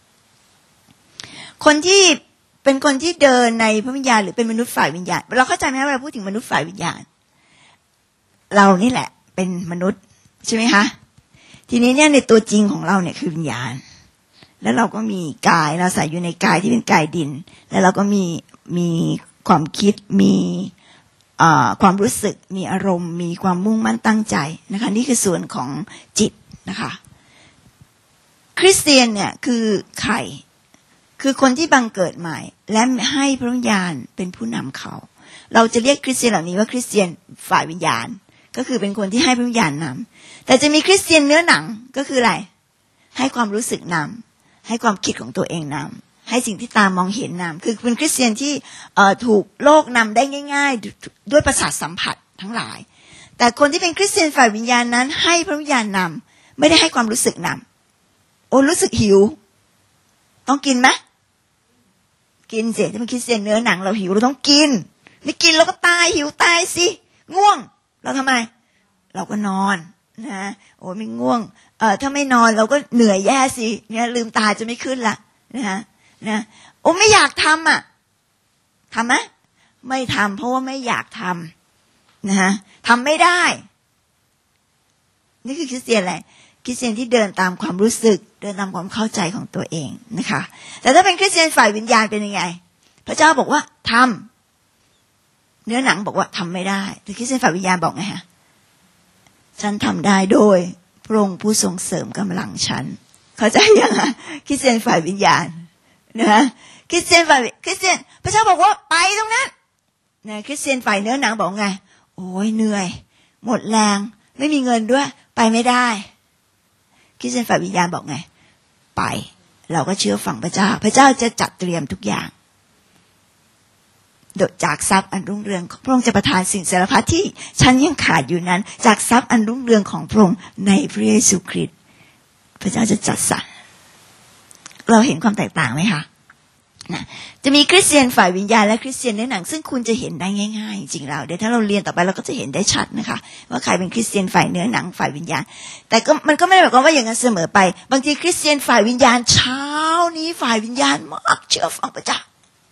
คนที่เป็นคนที่เดินในพระวิญญาณหรือเป็นมนุษย์ฝ่ายวิญญาณเราเข้าใจไหมว่าเราพูดถึงมนุษย์ฝ่ายวิญญาณเรานี่แหละเป็นมนุษย์ใช่ไหมคะทีนี้เนี่ยในตัวจริงของเราเนี่ยคือวิญญาณแล้วเราก็มีกายเราใส่อยู่ในกายที่เป็นกายดินแล้วเราก็มีมีความคิดมีความรู้สึกมีอารมณ์มีความมุ่งมั่นตั้งใจนะคะนี่คือส่วนของจิตนะคะคริสเตียนเนี่ยคือใครคือคนที่บังเกิดใหม่และให้พระวิญญาณเป็นผู้นำเขาเราจะเรียกคริสเตียนเหล่านี้ว่าคริสเตียนฝ่ายวิญญาณก็คือเป็นคนที่ให้พระวิญญาณนำแต่จะมีคริสเตียนเนื้อหนังก็คืออะไรให้ความรู้สึกนำให้ความคิดของตัวเองนำให้สิ่งที่ตามองเห็นนำคือเป็นคริสเตียนที่ถูกโลกนำได้ง่ายๆด้วยประสาทสัมผัสทั้งหลายแต่คนที่เป็นคริสเตียนฝ่ายวิญญาณนั้นให้พระวิญญาณนำไม่ได้ให้ความรู้สึกนำโอ้รู้สึกหิวต้องกินไหมกินเสียถ้าเป็นคริสเตียนเนื้อหนังเราหิวเราต้องกินไม่กินเราก็ตายหิวตายสิง่วงเราทำไมเราก็นอนนะโอ้ไม่ง่วงเอ่อถ้าไม่นอนเราก็เหนื่อยแย่สิเนี่ยลืมตาจะไม่ขึ้นละนะนะโอ้ไม่อยากทำอ่ะทำไหมไม่ทำเพราะว่าไม่อยากทำนะฮะทำไม่ได้นี่คือคริสเตียนอะไรคริสเตียนที่เดินตามความรู้สึกเดินตามความเข้าใจของตัวเองนะคะแต่ถ้าเป็นคริสเตียนฝ่ายวิญญาณเป็นยังไงพระเจ้าบอกว่าทำเนื้อหนังบอกว่าทำไม่ได้แต่คริสเตียนฝ่ายวิญญาณบอกไงฮะฉันทำได้โดยพระองค์ผู้ทรงเสริมกำลังฉันเข้าใจยังฮะคริสเตียนฝ่ายวิญญาณนะคริสเตียนฝ่ายคริสเตียนพระเจ้าบอกว่าไปตรงนั้นนะคริสเตียนฝ่ายเนื้อหนังบอกไงโอ้ยเหนื่อยหมดแรงไม่มีเงินด้วยไปไม่ได้คริสเตียนฝ่ายวิญญาณบอกไงไปเราก็เชื่อฟังพระเจ้าพระเจ้าจะจัดเตรียมทุกอย่างโดยจากทรัพย์อันรุ่งเรืองพระองค์จะประทานสิ่งสารพัดที่ฉันยังขาดอยู่นั้นจากทรัพย์อันรุ่งเรืองของพระองค์ในพระเยซูคริสต์พระเจ้าจะจัดสรรเราเห็นความแตกต่างไหมคะนะจะมีคริสเตียนฝ่ายวิญญาณและคริสเตียนเนื้อหนังซึ่งคุณจะเห็นได้ง่ายๆจริงๆแล้วเดี๋ยวถ้าเราเรียนต่อไปเราก็จะเห็นได้ชัดนะคะว่าใครเป็นคริสเตียนฝ่ายเนื้อหนังฝ่ายวิญญาณแต่ก็มันก็ไม่ได้หมายความว่าอย่างนั้นเสมอไปบางทีคริสเตียนฝ่ายวิญญาณเช้านี้ฝ่ายวิญญาณมากเชื่อฟังพระเจ้า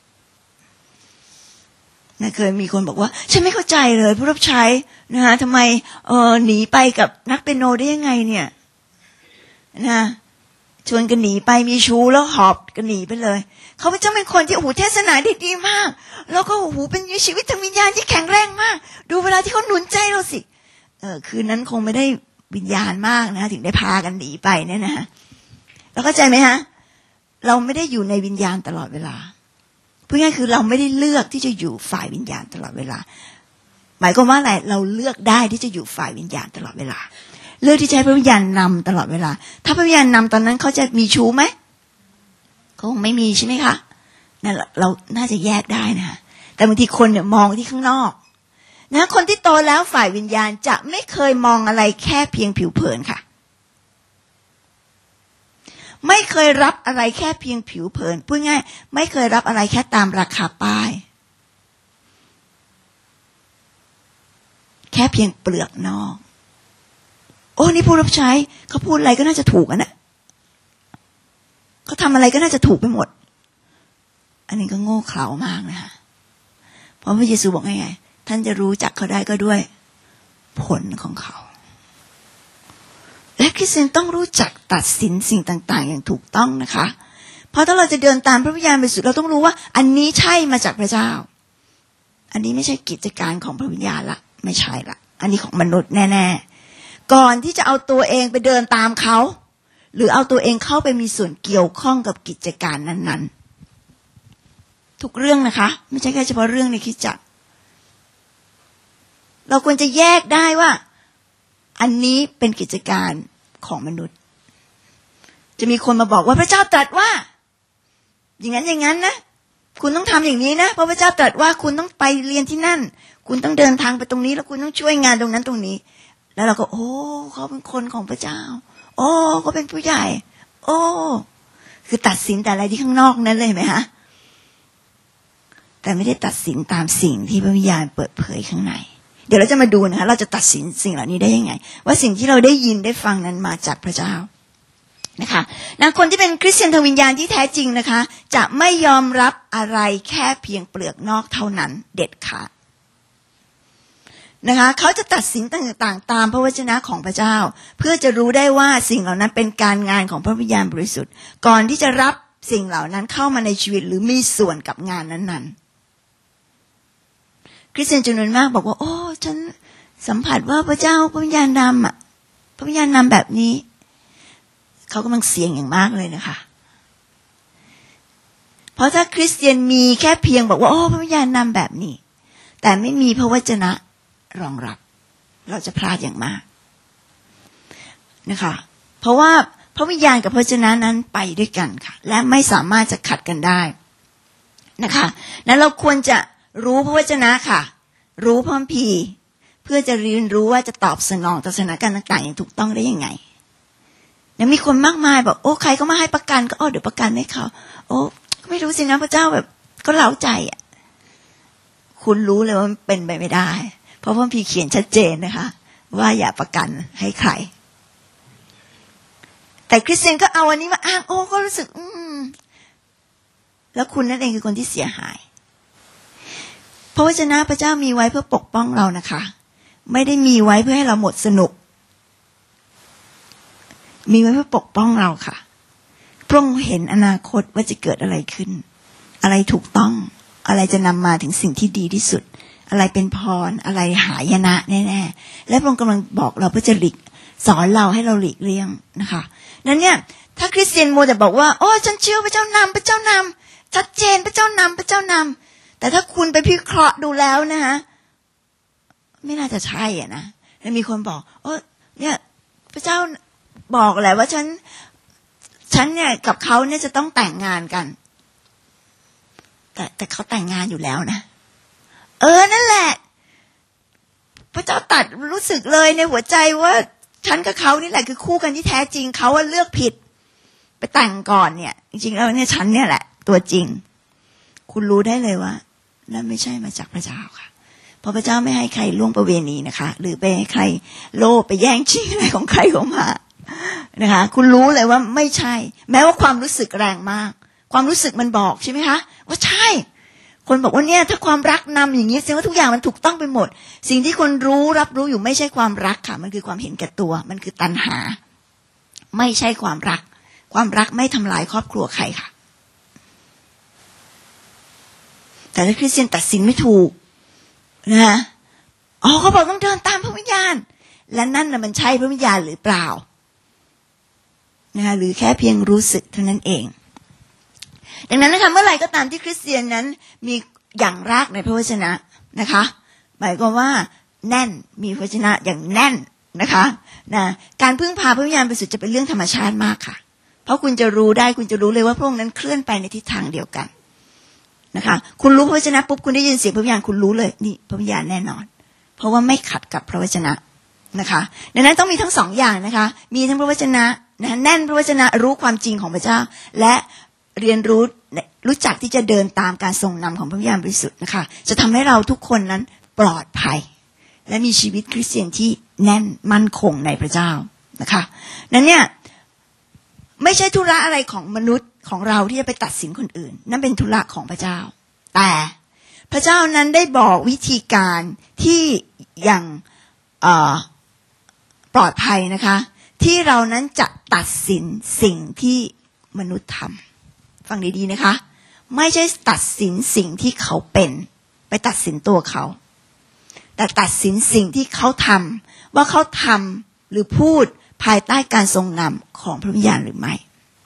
นะเคยมีคนบอกว่าฉันไม่เข้าใจเลยผู้รับใช้นะฮะทำไมเออหนีไปกับนักเปียโนได้ยังไงเนี่ยนะชวนกันหนีไปมีชู้แล้วหอบกันหนีไปเลยเขาพระเจ้าเป็นคนที่โอ้โหเทศนาได้ดีมากแล้วก็โอ้โหเป็นชีวิตทางวิญญาณที่แข็งแรงมากดูเวลาที่เขาหนุนใจเราสิเออคืนนั้นคงไม่ได้วิญญาณมากนะถึงได้พากันหนีไปเนี่ยนะเราเข้าใจไหมฮะเราไม่ได้อยู่ในวิญญาณตลอดเวลาพูดง่ายคือเราไม่ได้เลือกที่จะอยู่ฝ่ายวิญญาณตลอดเวลาหมายความว่าอะไรเราเลือกได้ที่จะอยู่ฝ่ายวิญญาณตลอดเวลาเลือกที่จะให้พระวิญญาณนำตลอดเวลาถ้าพระวิญญาณนำตอนนั้นเขาจะมีชู้ไหมเขาคงไม่มีใช่ไหมคะนั่นเราน่าจะแยกได้นะแต่บางทีคนเนี่ยมองที่ข้างนอกนะคนที่โตแล้วฝ่ายวิญญาณจะไม่เคยมองอะไรแค่เพียงผิวเผินค่ะไม่เคยรับอะไรแค่เพียงผิวเผินพูดง่ายไม่เคยรับอะไรแค่ตามราคาป้ายแค่เพียงเปลือกนอกโอ้นี่ผู้รับใช้เขาพูดอะไรก็น่าจะถูกอ่ะนะเขาทำอะไรก็น่าจะถูกไปหมดอันนี้ก็โง่เขลามากนะคะเพราะพระเยซูบอกไงท่านจะรู้จักเขาได้ก็ด้วยผลของเขาและคริสเตียนต้องรู้จักตัดสินสิ่งต่างๆอย่างถูกต้องนะคะเพราะถ้าเราจะเดินตามพระวิญญาณบริสุทธิ์เราต้องรู้ว่าอันนี้ใช่มาจากพระเจ้าอันนี้ไม่ใช่กิจการของพระวิญญาณละไม่ใช่ละอันนี้ของมนุษย์แน่ๆก่อนที่จะเอาตัวเองไปเดินตามเขาหรือเอาตัวเองเข้าไปมีส่วนเกี่ยวข้องกับกิจการนั้นๆทุกเรื่องนะคะไม่ใช่แค่เฉพาะเรื่องในคริสตจักรเราควรจะแยกได้ว่าอันนี้เป็นกิจการของมนุษย์จะมีคนมาบอกว่าพระเจ้าตรัสว่าอย่างนั้นอย่างนั้นนะคุณต้องทำอย่างนี้นะเพราะพระเจ้าตรัสว่าคุณต้องไปเรียนที่นั่นคุณต้องเดินทางไปตรงนี้แล้วคุณต้องช่วยงานตรงนั้นตรงนี้แล้วเราก็โอ้เขาเป็นคนของพระเจ้าโอ้เขาเป็นผู้ใหญ่โอ้คือตัดสินแต่อะไรที่ข้างนอกนั้นเลยไหมฮะแต่ไม่ได้ตัดสินตามสิ่งที่พระวิญญาณเปิดเผยข้างในเดี๋ยวเราจะมาดูนะคะเราจะตัดสินสิ่งเหล่านี้ได้ยังไงว่าสิ่งที่เราได้ยินได้ฟังนั้นมาจากพระเจ้านะคะนะคนที่เป็นคริสเตียนทางวิญญาณที่แท้จริงนะคะจะไม่ยอมรับอะไรแค่เพียงเปลือกนอกเท่านั้นเด็ดขาดนะคะเขาจะตัดสินต่างๆตามพระวจนะของพระเจ้าเพื่อจะรู้ได้ว่าสิ่งเหล่านั้นเป็นการงานของพระวิญญาณบริสุทธิ์ก่อนที่จะรับสิ่งเหล่านั้นเข้ามาในชีวิตหรือมีส่วนกับงานนั้นๆคริสเตียนจำนวนมากบอกว่าโอ้ฉันสัมผัสว่าพระเจ้าพระวิญญาณนำอ่ะพระวิญญาณนำแบบนี้เขากำลังเสี่ยงอย่างมากเลยนะคะเพราะถ้าคริสเตียนมีแค่เพียงบอกว่าโอ้พระวิญญาณนำแบบนี้แต่ไม่มีพระวจนะรองรับเราจะพลาดอย่างมากนะคะเพราะว่าพระวิญญาณกับพระวจนะนั้นไปด้วยกันค่ะและไม่สามารถจะขัดกันได้นะคะนั้นเราควรจะรู้พระวจนะค่ะรู้พระคัมภีร์เพื่อจะเรียนรู้ว่าจะตอบสนองต่อสถานการณ์ต่างๆอย่างถูกต้องได้ยังไงเนี่ยมีคนมากมายบอกโอ้ใครก็มาให้ประกันก็อ๋อเดี๋ยวประกันให้เขาโอ้ไม่รู้สินะพระเจ้าแบบก็เล้าใจอ่ะคุณรู้เลยว่ามันเป็นไปไม่ได้เพราะพระคัมภีร์เขียนชัดเจนนะคะว่าอย่าประกันให้ใครแต่คริสเตียนก็เอาอันนี้มาอ้างโอ้ก็รู้สึกอืมแล้วคุณนั่นเองคือคนที่เสียหายพระวจนะพระเจ้ามีไว้เพื่อปกป้องเรานะคะไม่ได้มีไว้เพื่อให้เราหมดสนุกมีไว้เพื่อปกป้องเราค่ะพระองค์เห็นอนาคตว่าจะเกิดอะไรขึ้นอะไรถูกต้องอะไรจะนำมาถึงสิ่งที่ดีที่สุดอะไรเป็นพรอะไรหายนะแน่ๆและพระองค์กำลังบอกเราเพื่อจะหลีกสอนเราให้เราหลีกเลี่ยงนะคะนั้นเนี่ยถ้าคริสเตียนโมแต่บอกว่าโอ้ฉันเชื่อพระเจ้านำพระเจ้านำชัดเจนพระเจ้านำพระเจ้านำแต่ถ้าคุณไปพิเคราะห์ดูแล้วนะคะไม่น่าจะใช่อ่ะนะแล้วมีคนบอกโอ้เนี่ยพระเจ้าบอกแหละว่าฉันฉันเนี่ยกับเขาเนี่ยจะต้องแต่งงานกันแต่แต่เขาแต่งงานอยู่แล้วนะเออนั่นแหละพระเจ้าตัดรู้สึกเลยในหัวใจว่าฉันกับเขานี่แหละคือคู่กันที่แท้จริงเขาว่าเลือกผิดไปแต่งก่อนเนี่ยจริงๆแล้วเนี่ยฉันเนี่ยแหละตัวจริงคุณรู้ได้เลยว่านั่นไม่ใช่มาจากพระเจ้าค่ะเพราะพระเจ้าไม่ให้ใครล่วงประเวณีนะคะหรือไปให้ใครโลภไปแย่งชิงอะไรของใครของมานะคะคุณรู้เลยว่าไม่ใช่แม้ว่าความรู้สึกแรงมากความรู้สึกมันบอกใช่ไหมคะว่าใช่คนบอกว่าเนี่ยถ้าความรักนำอย่างนี้แสดงว่าทุกอย่างมันถูกต้องไปหมดสิ่งที่คนรู้รับรู้อยู่ไม่ใช่ความรักค่ะมันคือความเห็นแก่ตัวมันคือตัณหาไม่ใช่ความรักความรักไม่ทำลายครอบครัวใครค่ะแต่ถ้าคริสเตียนตัดสินไม่ถูกนะอ๋อเขาบอกต้องเดินตามพระวิญญาณและนั่นน่ะมันใช่พระวิญญาณหรือเปล่านะคะหรือแค่เพียงรู้สึกเท่านั้นเองดังนั้นนะคะเมื่อไหร่ก็ตามที่คริสเตียนนั้นมีอย่างรากในพระวจนะนะคะหมายความว่าแน่นมีพระวจนะอย่างแน่นนะคะนะการพึ่งพาพระวิญญาณบริสุทธิ์จะเป็นเรื่องธรรมชาติมากค่ะเพราะคุณจะรู้ได้คุณจะรู้เลยว่าพระองค์นั้นเคลื่อนไปในทิศทางเดียวกันนะคะคุณรู้พระวจนะปุ๊บคุณได้ยินเสียงพระวิญญาณคุณรู้เลยนี่พระวิญญาณแน่นอนเพราะว่าไม่ขัดกับพระวจนะนะคะดังนั้นต้องมีทั้งสองอย่างนะคะมีทั้งพระวจนะนะแน่นพระวจนะรู้ความจริงของพระเจ้าและเรียนรู้รู้จักที่จะเดินตามการทรงนำของพระวิญญาณบริสุทธิ์นะคะจะทำให้เราทุกคนนั้นปลอดภัยและมีชีวิตคริสเตียนที่แน่นมั่นคงในพระเจ้านะคะนั้นเนี่ยไม่ใช่ธุระอะไรของมนุษย์ของเราที่จะไปตัดสินคนอื่นนั่นเป็นธุระของพระเจ้าแต่พระเจ้านั้นได้บอกวิธีการที่อย่างปลอดภัยนะคะที่เรานั้นจะตัดสินสิ่งที่มนุษย์ทำฟังดีๆนะคะไม่ใช่ตัดสินสิ่งที่เขาเป็นไปตัดสินตัวเขาแต่ตัดสินสิ่งที่เขาทำว่าเขาทำหรือพูดภายใต้การทรงนำของพระวิญญาณหรือไม่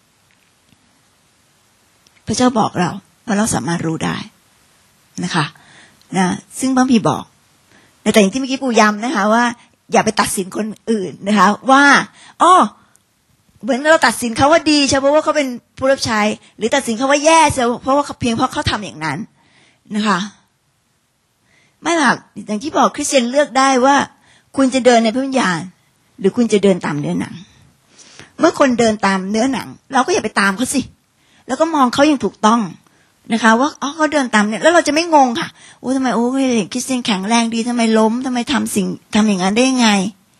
พระเจ้าบอกเราว่าเราสามารถรู้ได้นะคะนะซึ่งพระพี่บอกแต่อย่างที่เมื่อกี้ปู่ย้ำนะคะว่าอย่าไปตัดสินคนอื่นนะคะว่าอ้อเหมือนเราตัดสินเขาว่าดีเฉพาะว่าเขาเป็นผู้รับใช้หรือตัดสินเขาว่าแย่เฉพาะเพราะว่าเพียงเพราะเขาทำอย่างนั้นนะคะไม่หรอกอย่างที่บอกคริสเตียนเลือกได้ว่าคุณจะเดินในพระวิญญาณหรือคุณจะเดินตามเนื้อหนังเมื่อคนเดินตามเนื้อหนังเราก็อย่าไปตามเขาสิแล้วก็มองเขาอย่างถูกต้องนะคะว่าอ๋อเขาเดินตามเนี่ยแล้วเราจะไม่งงค่ะโอ้ทำไมโอ้คริสเตียนแข็งแรงดีทำไมล้มทำไมทำสิ่งทำอย่างนั้นได้ยังไง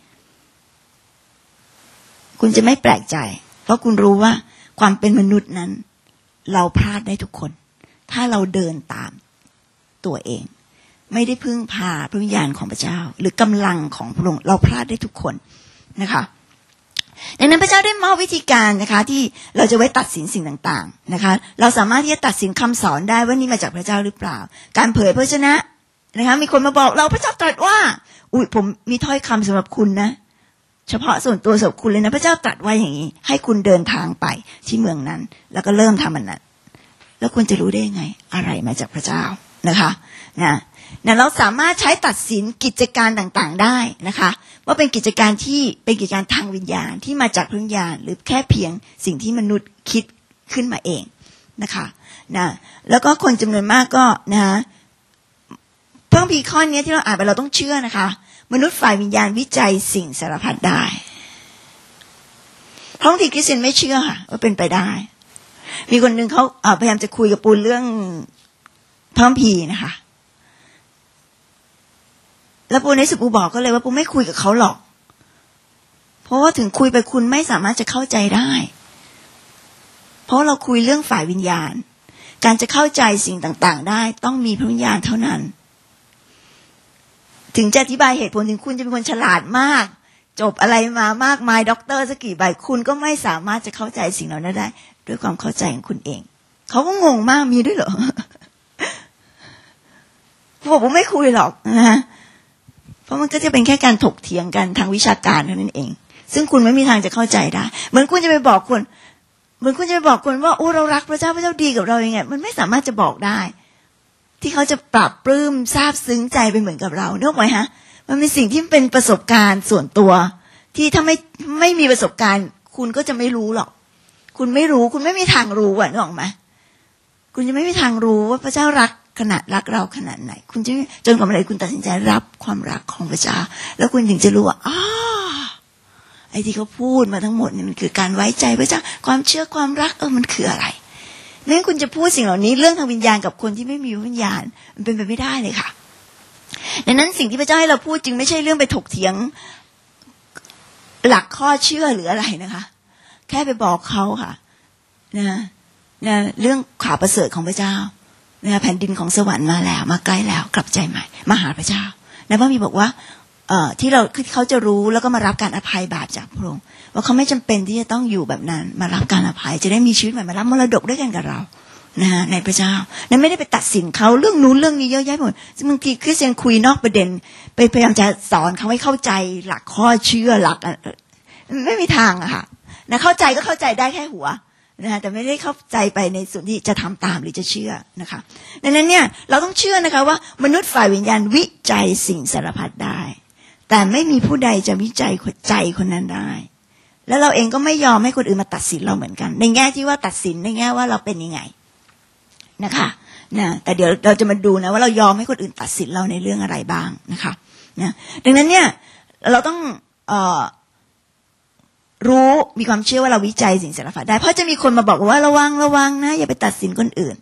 คุณจะไม่แปลกใจเพราะคุณรู้ว่าความเป็นมนุษย์นั้นเราพลาดได้ทุกคนถ้าเราเดินตามตัวเองไม่ได้พึ่งพาพระวิญญาณของพระเจ้าหรือกำลังของพระองค์เราพลาดได้ทุกคนนะคะดังนั้นพระเจ้าได้มอบวิธีการนะคะที่เราจะไว้ตัดสินสิ่งต่างๆนะคะเราสามารถที่จะตัดสินคำสอนได้ว่านี่มาจากพระเจ้าหรือเปล่าการเผยพระชนะนะคะมีคนมาบอกเราพระเจ้าตรัสว่าอุ้ยผมมีถ้อยคำสำหรับคุณนะเฉพาะส่วนตัวสำหรับคุณเลยนะพระเจ้าตรัสไว้อย่างนี้ให้คุณเดินทางไปที่เมืองนั้นแล้วก็เริ่มทำมันนั้นแล้วคุณจะรู้ได้ยังไงอะไรมาจากพระเจ้านะคะนะนะเราสามารถใช้ตัดสินกิจการต่างๆได้นะคะว่าเป็นกิจการที่เป็นกิจการทางวิญญาณที่มาจากพระวิญญาณหรือแค่เพียงสิ่งที่มนุษย์คิดขึ้นมาเองนะคะนะแล้วก็คนจำนวนมากก็นะเพิ่งพีข้อนี้ที่เราอ่านไปเราต้องเชื่อนะคะมนุษย์ฝ่ายวิญญาณวิจัยสิ่งสารพัดได้เพราะบางทีคริสเตียนไม่เชื่อค่ะว่าเป็นไปได้มีคนหนึ่งเขาพยายามจะคุยกับปูนเรื่องพระคัมภีร์นะคะแล้วปูในสุปูบอกก็เลยว่าปูไม่คุยกับเขาหรอกเพราะว่าถึงคุยไปคุณไม่สามารถจะเข้าใจได้เพราะเราคุยเรื่องฝ่ายวิญญาณการจะเข้าใจสิ่งต่างๆได้ต้องมีพระวิญญาณเท่านั้นถึงจะอธิบายเหตุผลถึงคุณจะเป็นคนฉลาดมากจบอะไรมามากมายด็อกเตอร์สักกี่ใบคุณก็ไม่สามารถจะเข้าใจสิ่งเหล่านั้นได้ด้วยความเข้าใจของคุณเองเขาก็งงมากมีด้วยเหรอผมผมไม่คุยหรอกนะเพราะมันก็จะเป็นแค่การถกเถียงกันทางวิชาการเท่านั้นเองซึ่งคุณไม่มีทางจะเข้าใจได้เหมือนคุณจะไปบอกคนเหมือนคุณจะไปบอกคนว่าโอ้เรารักพระเจ้าพระเจ้าดีกับเรายังไงมันไม่สามารถจะบอกได้ที่เขาจะปรับปลื้มซาบซึ้งใจไปเหมือนกับเรานึกไหมฮะมันเป็นสิ่งที่เป็นประสบการณ์ส่วนตัวที่ถ้าไม่ไม่มีประสบการณ์คุณก็จะไม่รู้หรอกคุณไม่รู้คุณไม่มีทางรู้อ่ะนึกออกไหมคุณจะไม่มีทางรู้ว่าพระเจ้ารักขนาดรักเราขนาดไหนคุณจะจนกว่าเมื่อไหร่คุณตัดสินใจรับความรักของพระเจ้าแล้วคุณถึงจะรู้ว่าอ้าไอ้ที่เขาพูดมาทั้งหมดนี่มันคือการไว้ใจพระเจ้าความเชื่อความรักเออมันคืออะไรไม่งั้นคุณจะพูดสิ่งเหล่านี้เรื่องทางวิญญาณกับคนที่ไม่มีวิญญาณมันเป็นไปไม่ได้เลยค่ะดังนั้นสิ่งที่พระเจ้าให้เราพูดจึงไม่ใช่เรื่องไปถกเถียงหลักข้อเชื่อหรืออะไรนะคะแค่ไปบอกเขาค่ะนะนะเรื่องข่าวประเสริฐของพระเจ้านะแผ่นดินของสวรรค์มาแล้วมาใกล้แล้วกลับใจใหม่มาหาพระเจ้าแล้วพระมีบอกว่าเอ่อที่เราคือเขาจะรู้แล้วก็มารับการอภัยบาปจากพระองค์ว่าเขาไม่จำเป็นที่จะต้องอยู่แบบนั้นมารับการอภัยจะได้มีชีวิตใหม่มารับมรดกด้วยกันกับเรานะฮะในพระเจ้านั้นไม่ได้ไปตัดสินเขาเรื่องนู้นเรื่องนี้เยอะแยะหมดบางทีคริสเตียนคุยนอกประเด็นไปพยายามจะสอนเขาให้เข้าใจหลักข้อเชื่อหลักไม่มีทางอะค่ะนะเข้าใจก็เข้าใจได้แค่หัวนะคะแต่ไม่ได้เข้าใจไปในส่วนที่จะทำตามหรือจะเชื่อนะคะดังนั้นเนี่ยเราต้องเชื่อนะคะว่ามนุษย์ฝ่ายวิญญาณวิจัยสิ่งสารพัดได้แต่ไม่มีผู้ใดจะวิจัยใจคนนั้นได้แล้วเราเองก็ไม่ยอมให้คนอื่นมาตัดสินเราเหมือนกันในแง่ที่ว่าตัดสินในแง่ว่าเราเป็นยังไงนะคะนะแต่เดี๋ยวเราจะมาดูนะว่าเรายอมให้คนอื่นตัดสินเราในเรื่องอะไรบ้างนะคะนะดังนั้นเนี่ยเราต้องเอ่อรู้มีความเชื่อว่าเราวิจัยสิ่งสารพัดได้เพราะจะมีคนมาบอกว่าระวังระวังนะอย่าไปตัดสินคนอื่น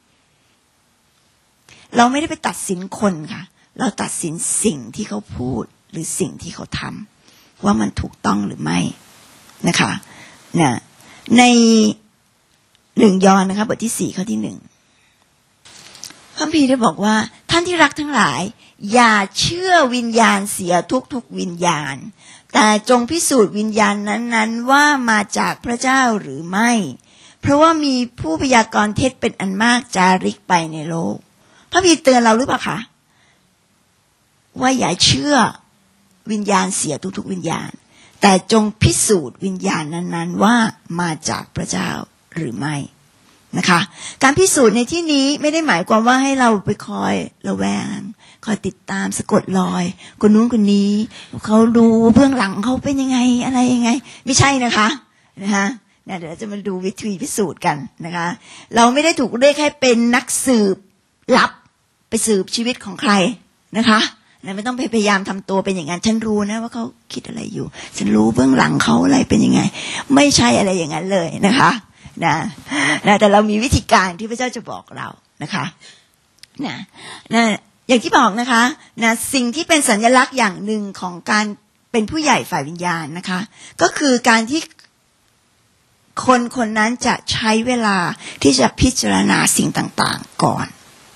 เราไม่ได้ไปตัดสินคนค่ะเราตัดสินสิ่งที่เขาพูดหรือสิ่งที่เขาทำว่ามันถูกต้องหรือไม่นะคะนะในหนึ่งยอห์นนะคะบทที่สี่ข้อที่หนึ่งพระคัมภีร์ได้บอกว่าท่านที่รักทั้งหลายอย่าเชื่อวิญญาณเสียทุกๆวิญญาณแต่จงพิสูจน์วิญญาณนั้นๆว่ามาจากพระเจ้าหรือไม่เพราะว่ามีผู้พยากรณ์เท็จเป็นอันมากจาริกไปในโลกพระคัมภีร์เตือนเราหรือเปล่าคะว่าอย่าเชื่อวิญญาณเสียทุกๆวิญญาณแต่จงพิสูจน์วิญญาณนั้นๆว่ามาจากพระเจ้าหรือไม่นะคะการพิสูจน์ในที่นี้ไม่ได้หมายความว่าให้เราไปคอยระแวงคอยติดตามสะกดรอยคนนู้นคนนี้เขาดูเบื้องหลังเขาเป็นยังไงอะไรยังไงไม่ใช่นะคะนะคะนะเดี๋ยวเราจะมาดูวิธีพิสูจน์กันนะคะเราไม่ได้ถูกเรียกให้เป็นนักสืบลับไปสืบชีวิตของใครนะคะนะไม่ต้องพยายามทำตัวเป็นอย่างนั้นฉันรู้นะว่าเขาคิดอะไรอยู่ฉันรู้เบื้องหลังเขาอะไรเป็นยังไงไม่ใช่อะไรอย่างนั้นเลยนะคะนะนะแต่เรามีวิธีการที่พระเจ้าจะบอกเรานะคะนะนะอย่างที่บอกนะคะนะสิ่งที่เป็นสัญลักษณ์อย่างหนึ่งของการเป็นผู้ใหญ่ฝ่ายวิญญาณนะคะก็คือการที่คนคนนั้นจะใช้เวลาที่จะพิจารณาสิ่งต่างๆก่อน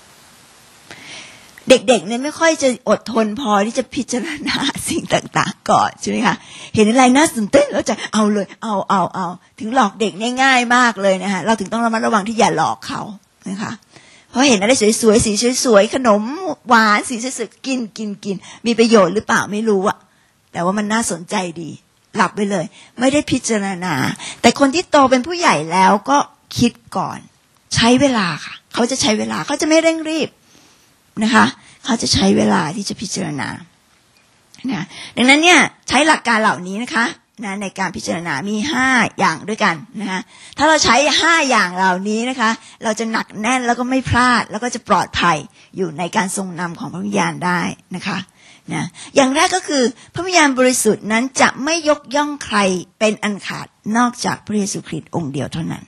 เด็กๆเนี่ยไม่ค่อยจะอดทนพอที่จะพิจารณาสิ่งต่างๆก่อนใช่ไหมคะเห็นอะไรน่าตื่นเต้นแล้วจะเอาเลยเอาเอาเอาถึงหลอกเด็กง่ายๆมากเลยนะคะเราถึงต้องระมัดระวังที่อย่าหลอกเขานะคะเพราะเห็นอะไรสวยๆสีสวยๆขนมหวานสีสวยๆกินกินกินมีประโยชน์หรือเปล่าไม่รู้อะแต่ว่ามันน่าสนใจดีหลับไปเลยไม่ได้พิจารณาแต่คนที่โตเป็นผู้ใหญ่แล้วก็คิดก่อนใช้เวลาค่ะเขาจะใช้เวลาเขาจะไม่เร่งรีบนะคะเขาจะใช้เวลาที่จะพิจารณานะดังนั้นเนี่ยใช้หลักการเหล่านี้นะคะนะในการพิจารณามีห้าอย่างด้วยกันนะคะถ้าเราใช้ห้าอย่างเหล่านี้นะคะเราจะหนักแน่นแล้วก็ไม่พลาดแล้วก็จะปลอดภัยอยู่ในการทรงนำของพระวิญญาณได้นะคะนะอย่างแรกก็คือพระวิญญาณบริสุทธิ์นั้นจะไม่ยกย่องใครเป็นอันขาดนอกจากพระเยซูคริสต์องค์เดียวเท่านั้น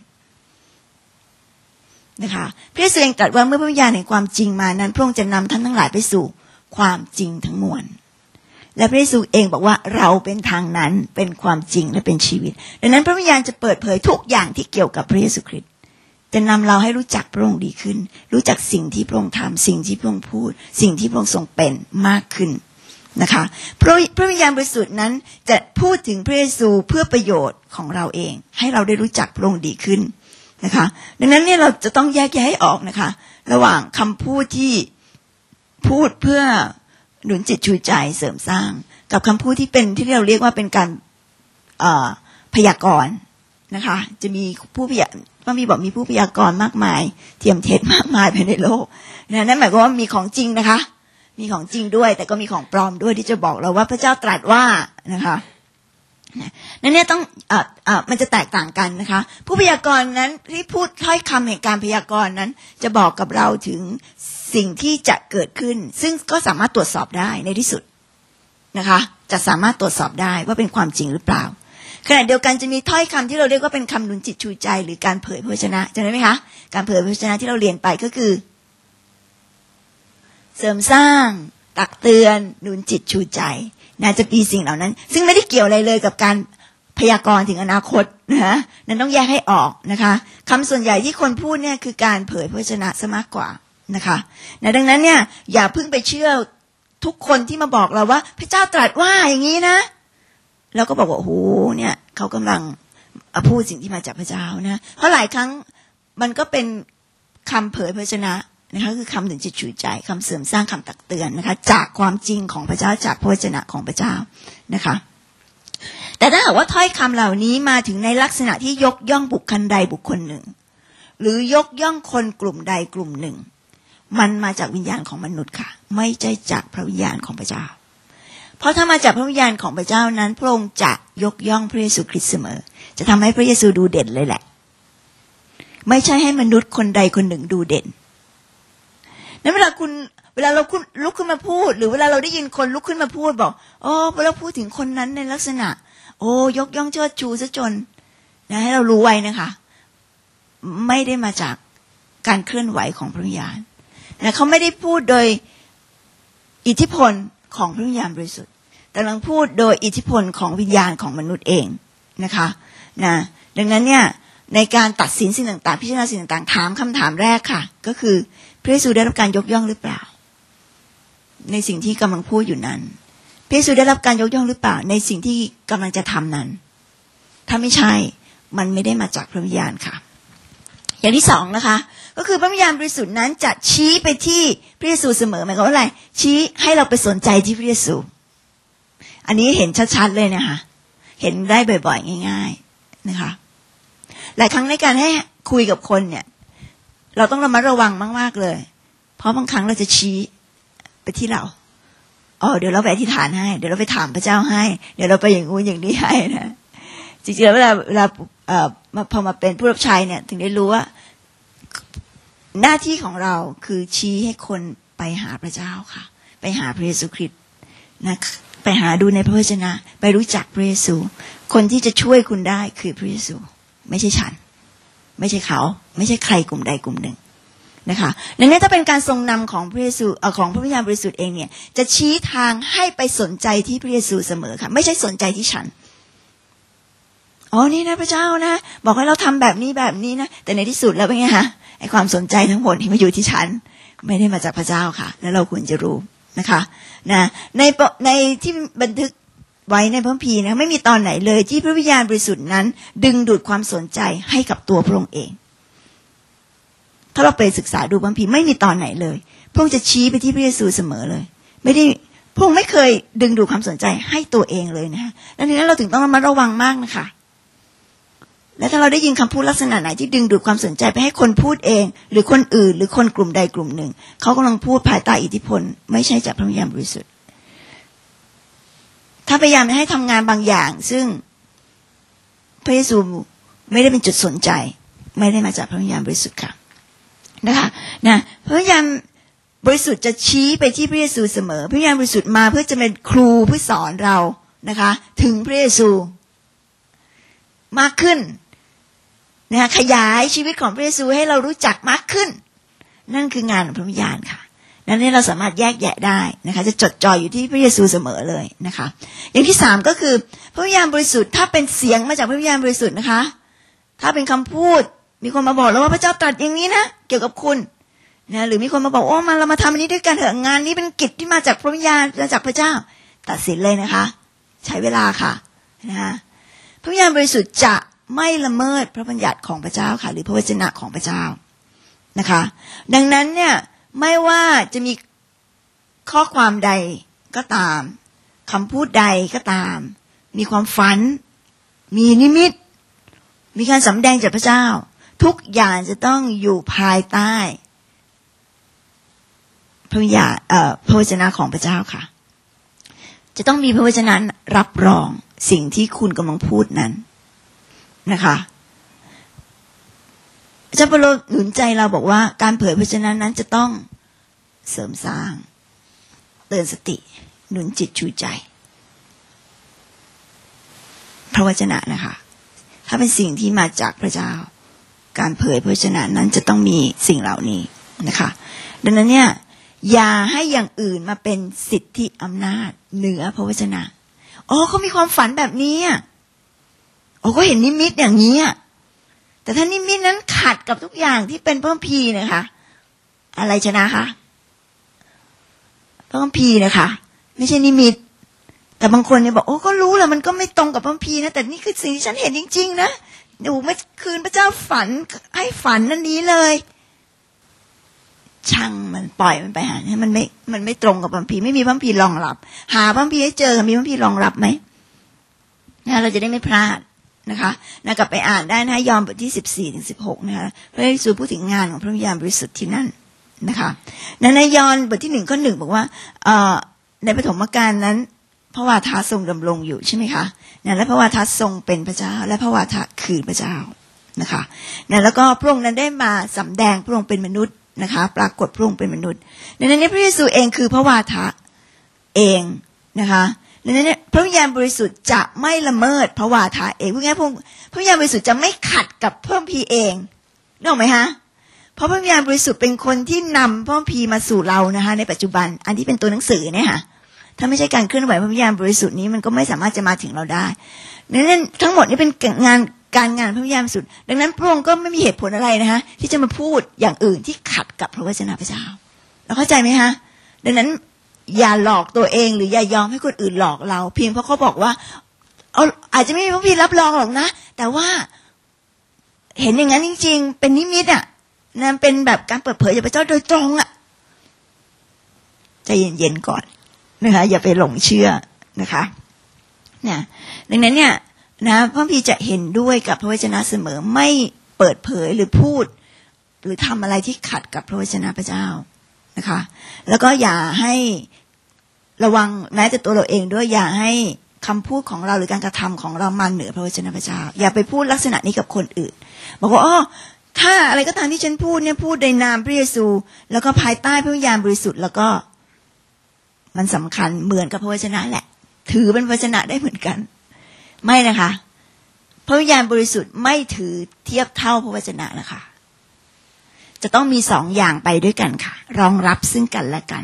นะคะพระเยซูเองตรัสว่าเมื่อพระวิญญาณแห่งความจริงมานั้นพระองค์จะนำท่านทั้งหลายไปสู่ความจริงทั้งมวลและพระเยซูเองบอกว่าเราเป็นทางนั้นเป็นความจริงและเป็นชีวิตดังนั้นพระวิญญาณจะเปิดเผยทุกอย่างที่เกี่ยวกับพระเยซูคริสต์จะนำเราให้รู้จักพระองค์ดีขึ้นรู้จักสิ่งที่พระองค์ทำสิ่งที่พระองค์พูดสิ่งที่พระองค์ทรงเป็นมากขึ้นนะคะพระพระวิญญาณบริสุทธิ์นั้นจะพูดถึงพระเยซูเพื่อประโยชน์ของเราเองให้เราได้รู้จักพระองค์ดีขึ้นนะคะดังนั้นเนี่ยเราจะต้องแยกแยะให้ออกนะคะระหว่างคำพูดที่พูดเพื่อหนุนจิตชูใจเสริมสร้างกับคำพูดที่เป็นที่เราเรียกว่าเป็นการพยากรณ์นะคะจะมีผู้พยากรณ์พระมีบอกมีผู้พยากรณ์มากมายเทียมเท็จมากมายภายในโลกนะนั่นหมายความว่ามีของจริงนะคะมีของจริงด้วยแต่ก็มีของปลอมด้วยที่จะบอกเราว่าพระเจ้าตรัสว่านะคะนั่นเนี่ยต้องอ่าอ่ามันจะแตกต่างกันนะคะผู้พยากรณ์นั้นที่พูดถ้อยคำแห่งการพยากรณ์นั้นจะบอกกับเราถึงสิ่งที่จะเกิดขึ้นซึ่งก็สามารถตรวจสอบได้ในที่สุดนะคะจะสามารถตรวจสอบได้ว่าเป็นความจริงหรือเปล่าขณะเดียวกันจะมีถ้อยคำที่เราเรียกว่าเป็นคำหนุนจิตชูใจหรือการเผยพระวจนะจำได้ไหมคะการเผยพระวจนะที่เราเรียนไปก็คือเสริมสร้างตักเตือนหนุนจิตชูใจน่าจะมีสิ่งเหล่านั้นซึ่งไม่ได้เกี่ยวอะไรเลยกับการพยากรณ์ถึงอนาคตนะนั้นต้องแยกให้ออกนะคะคำส่วนใหญ่ที่คนพูดเนี่ยคือการเผยพระวจนะซะมากกว่านะคะนะดังนั้นเนี่ยอย่าเพิ่งไปเชื่อทุกคนที่มาบอกเราว่าพระเจ้าตรัสว่าอย่างนี้นะแล้วก็บอกว่าโอ้โหเนี่ยเขากำลังพูดสิ่งที่มาจากพระเจ้านะเพราะหลายครั้งมันก็เป็นคำเผยพระวจนะนะคะคือคำถึงจิตชูใจคำเสริมสร้างคำตักเตือนนะคะจากความจริงของพระเจ้าจากพระวจนะของพระเจ้านะคะแต่ถ้าหากว่าถ้อยคำเหล่านี้มาถึงในลักษณะที่ยกย่องบุคคลใดบุคคลหนึ่งหรือยกย่องคนกลุ่มใดกลุ่มหนึ่งมันมาจากวิญญาณของมนุษย์ค่ะไม่ใช่จากพระวิญญาณของพระเจ้าเพราะถ้ามาจากพระวิญญาณของพระเจ้านั้นพระองค์จะยกย่องพระเยซูคริสต์เสมอจะทำให้พระเยซูดูเด่นเลยแหละไม่ใช่ให้มนุษย์คนใดคนหนึ่งดูเด่นนั้นเวลาคุณเวลาเราลุกขึ้นมาพูดหรือเวลาเราได้ยินคนลุกขึ้นมาพูดบอกโอ้พอเราพูดถึงคนนั้นในลักษณะโอ้ยกย่องเชิดชูซะจนนะให้เรารู้ไว้นะคะไม่ได้มาจากการเคลื่อนไหวของพระวิญญาณนะเขาไม่ได้พูดโดยอิทธิพลของพระวิญญาณบริสุทธิ์แต่กำลังพูดโดยอิทธิพลของวิญญาณของมนุษย์เองนะคะนะดังนั้นเนี่ยในการตัดสินสิ่งต่างๆพิจารณาสิ่งต่างๆถามคำถามแรกค่ะก็คือพระเยซูได้รับการยกย่องหรือเปล่าในสิ่งที่กำลังพูดอยู่นั้นพระเยซูได้รับการยกย่องหรือเปล่าในสิ่งที่กำลังจะทำนั้นถ้าไม่ใช่มันไม่ได้มาจากพระวิญญาณค่ะอย่างที่สองนะคะก็คือพระวิญญาณบริสุทธิ์นั้นจะชี้ไปที่พระเยซูเสมอหมายความว่าอะไรชี้ให้เราไปสนใจที่พระเยซูอันนี้เห็นชัดๆเลยนะคะเห็นได้บ่อยๆง่ายๆนะคะหลายครั้งในการให้คุยกับคนเนี่ยเราต้องระมัดระวังมากๆเลยเพราะบางครั้งเราจะชี้ไปที่เราอ๋อเดี๋ยวเราไปอธิษฐานให้เดี๋ยวเราไปถามพระเจ้าให้เดี๋ยวเราไปอย่างงู้นอย่างนี้ให้นะจริงๆแล้วเวลาเวลาเอ่อมาพอมาเป็นผู้รับใช้เนี่ยถึงได้รู้ว่าหน้าที่ของเราคือชี้ให้คนไปหาพระเจ้าค่ะไปหาพระเยซูคริสต์นะไปหาดูในพระวจนะไปรู้จักพระเยซูคนที่จะช่วยคุณได้คือพระเยซูไม่ใช่ฉันไม่ใช่เขาไม่ใช่ใครกลุ่มใดกลุ่มหนึ่งนะคะดังนั้นถ้าเป็นการทรงนำของพระเยซูเอ่อของพระวิญญาณบริสุทธิ์เองเนี่ยจะชี้ทางให้ไปสนใจที่พระเยซูเสมอค่ะไม่ใช่สนใจที่ฉันอ๋อนี่นะพระเจ้านะบอกให้เราทำแบบนี้แบบนี้นะแต่ในที่สุดแล้วเป็นไงฮะไอ้ความสนใจทั้งหมดที่มาอยู่ที่ฉันไม่ได้มาจากพระเจ้าค่ะแล้วเราควรจะรู้นะคะนะในในที่บันทึกไว้ในพระคัมภีร์นะไม่มีตอนไหนเลยที่พระวิญญาณบริสุทธิ์นั้นดึงดูดความสนใจให้กับตัวพระองค์เองถ้าเราไปศึกษาดูพระคัมภีร์ไม่มีตอนไหนเลยพระองค์จะชี้ไปที่พระเยซูเสมอเลยไม่ได้พระองค์ไม่เคยดึงดูดความสนใจให้ตัวเองเลยนะดังนั้นเราถึงต้องระมัดระวังมากนะคะและถ้าเราได้ยินคำพูดลักษณะไหนที่ดึงดูดความสนใจไปให้คนพูดเองหรือคนอื่นหรือคนกลุ่มใดกลุ่มหนึ่งเขากำลังพูดภายใต้อิทธิพลไม่ใช่จากพระวิญญาณบริสุทธิ์ถ้าพยายามให้ทำงานบางอย่างซึ่งพระเยซูไม่ได้เป็นจุดสนใจไม่ได้มาจากพระวิญญาณบริสุทธิ์ค่ะนะคะนะพระวิญญาณบริสุทธิ์จะชี้ไปที่พระเยซูเสมอพระวิญญาณบริสุทธิ์มาเพื่อจะเป็นครูเพื่อสอนเรานะคะถึงพระเยซูมากขึ้นนะคะขยายชีวิตของพระเยซูให้เรารู้จักมากขึ้นนั่นคืองานของพระวิญญาณค่ะนั้นนี่เราสามารถแยกแยะได้นะคะจะจดจ่ออยู่ที่พระเยซูเสมอเลยนะคะอย่างที่สามก็คือพระวิญญาณบริสุทธิ์ถ้าเป็นเสียงมาจากพระวิญญาณบริสุทธิ์นะคะถ้าเป็นคำพูดมีคนมาบอกแล้วว่าพระเจ้าตรัสอย่างนี้นะเกี่ยวกับคุณนะหรือมีคนมาบอกโอ้มาเรามาทำอันนี้ด้วยกันเถอะงานนี้เป็นกิจที่มาจากพระวิญญาณมาจากพระเจ้าตัดสินเลยนะคะใช้เวลาค่ะนะคะพระวิญญาณบริสุทธิ์จะไม่ละเมิดพระบัญญัติของพระเจ้าค่ะหรือพระวจนะของพระเจ้านะคะดังนั้นเนี่ยไม่ว่าจะมีข้อความใดก็ตามคำพูดใดก็ตามมีความฝันมีนิมิตมีการสำแดงจากพระเจ้าทุกอย่างจะต้องอยู่ภายใต้พระวิญญาณเอ่อพระวจนะของพระเจ้าค่ะจะต้องมีพระวจนะรับรองสิ่งที่คุณกำลังพูดนั้นนะคะอาจารย์เปโลหนุนใจเราบอกว่าการเผยพระวจนะนั้นจะต้องเสริมสร้างเตือนสติหนุนจิตชูใจพระวจนะนะคะถ้าเป็นสิ่งที่มาจากพระเจ้าการเผยพระวจนะนั้นจะต้องมีสิ่งเหล่านี้นะคะดังนั้นเนี่ยอย่าให้อย่างอื่นมาเป็นสิทธิอำนาจเหนือพระวจนะอ๋อเขามีความฝันแบบนี้อ๋อก็เห็นนิมิตอย่างนี้แต่ถ้านิมิตนั้นขัดกับทุกอย่างที่เป็นพระคัมภีร์นะคะอะไรชนะคะพระคัมภีร์นะคะไม่ใช่นิมิตแต่บางคนเนี่ยบอกโอ้ก็รู้แหละมันก็ไม่ตรงกับพระคัมภีร์นะแต่นี่คือสิ่งที่ฉันเห็นจริงๆนะโอ้เมื่อคืนพระเจ้าฝันให้ฝันนั่นนี้เลยช่างมันปล่อยมันไปหาเนี่ยมันไม่มันไม่ตรงกับพระคัมภีร์ไม่มีพระคัมภีร์รองรับหาพระคัมภีร์ให้เจอมีพระคัมภีร์รองรับไหมนะเราจะได้ไม่พลาดนะคะนะกลับไปอ่านได้นะยอห์นบทที่สิบสี่ถึงสิบหกนะคะพระเยซูพูดถึงงานของพระวิญญาณบริสุทธิ์ที่นั่นนะคะในยอห์นบทที่หนึ่งข้อหนึ่งบอกว่าเอ่อในปฐมกาลนั้นพระวาทะทรงดำรงอยู่ใช่ไหมคะนะและพระวาทะทรงเป็นพระเจ้าและพระวาทะคือพระเจ้านะคะนะแล้วก็พระองค์นั้นได้มาสำแดงพระองค์เป็นมนุษย์นะคะปรากฏพระองค์เป็นมนุษย์ดังนั้นพระเยซูเองคือพระวาทะเองนะคะดังนั้นพระวิญญาณบริสุทธิ์จะไม่ละเมิดพระวาทะเองเพราะงั้นพระวิญญาณบริสุทธิ์จะไม่ขัดกับพระคัมภีร์เองนึกออกไหมฮะเพราะพระวิญญาณบริสุทธิ์เป็นคนที่นำพระคัมภีร์มาสู่เรานะคะในปัจจุบันอันที่เป็นตัวหนังสือเนี่ยค่ะถ้าไม่ใช่การเคลื่อนไหวพระวิญญาณบริสุทธิ์นี้มันก็ไม่สามารถจะมาถึงเราได้ดังนั้นทั้งหมดนี้เป็นงานการงานพระวิญญาณบริสุทธิ์ดังนั้นพระองค์ก็ไม่มีเหตุผลอะไรนะคะที่จะมาพูดอย่างอื่นที่ขัดกับพระวจนะพระเจ้าเราเข้าใจไหมคะดังนั้นอย่าหลอกตัวเองหรืออย่ายอมให้คนอื่นหลอกเราเพียงเพราะเขาบอกว่าเอาอาจจะไม่มีพระคัมภีร์รับรองหรอกนะแต่ว่าเห็นอย่างนั้นจริงๆเป็นนิมิตอ่ะนั่นเป็นแบบการเปิดเผยจากพระเจ้าโดยตรงอ่ะใจเย็นๆก่อนนะคะอย่าไปหลงเชื่อนะคะเนี่ยดังนั้นเนี่ยนะพระคัมภีร์จะเห็นด้วยกับพระวจนะเสมอไม่เปิดเผยหรือพูดหรือทำอะไรที่ขัดกับพระวจนะพระเจ้านะคะแล้วก็อย่าให้ระวังแม้แต่ตัวเราเองด้วยอย่าให้คำพูดของเราหรือการกระทำของเรามันเหนือพระวจนะพระเจ้าอย่าไปพูดลักษณะนี้กับคนอื่นบอกว่าอ๋อถ้าอะไรก็ตามที่ฉันพูดเนี่ยพูดในนามพระเยซูแล้วก็ภายใต้พระวิญญาณบริสุทธิ์แล้วก็มันสำคัญเหมือนกับพระวจนะแหละถือเป็นพระวจนะได้เหมือนกันไม่นะคะพระวิญญาณบริสุทธิ์ไม่ถือเทียบเท่าพระวจนะนะคะจะต้องมีสองอย่างไปด้วยกันค่ะรองรับซึ่งกันและกัน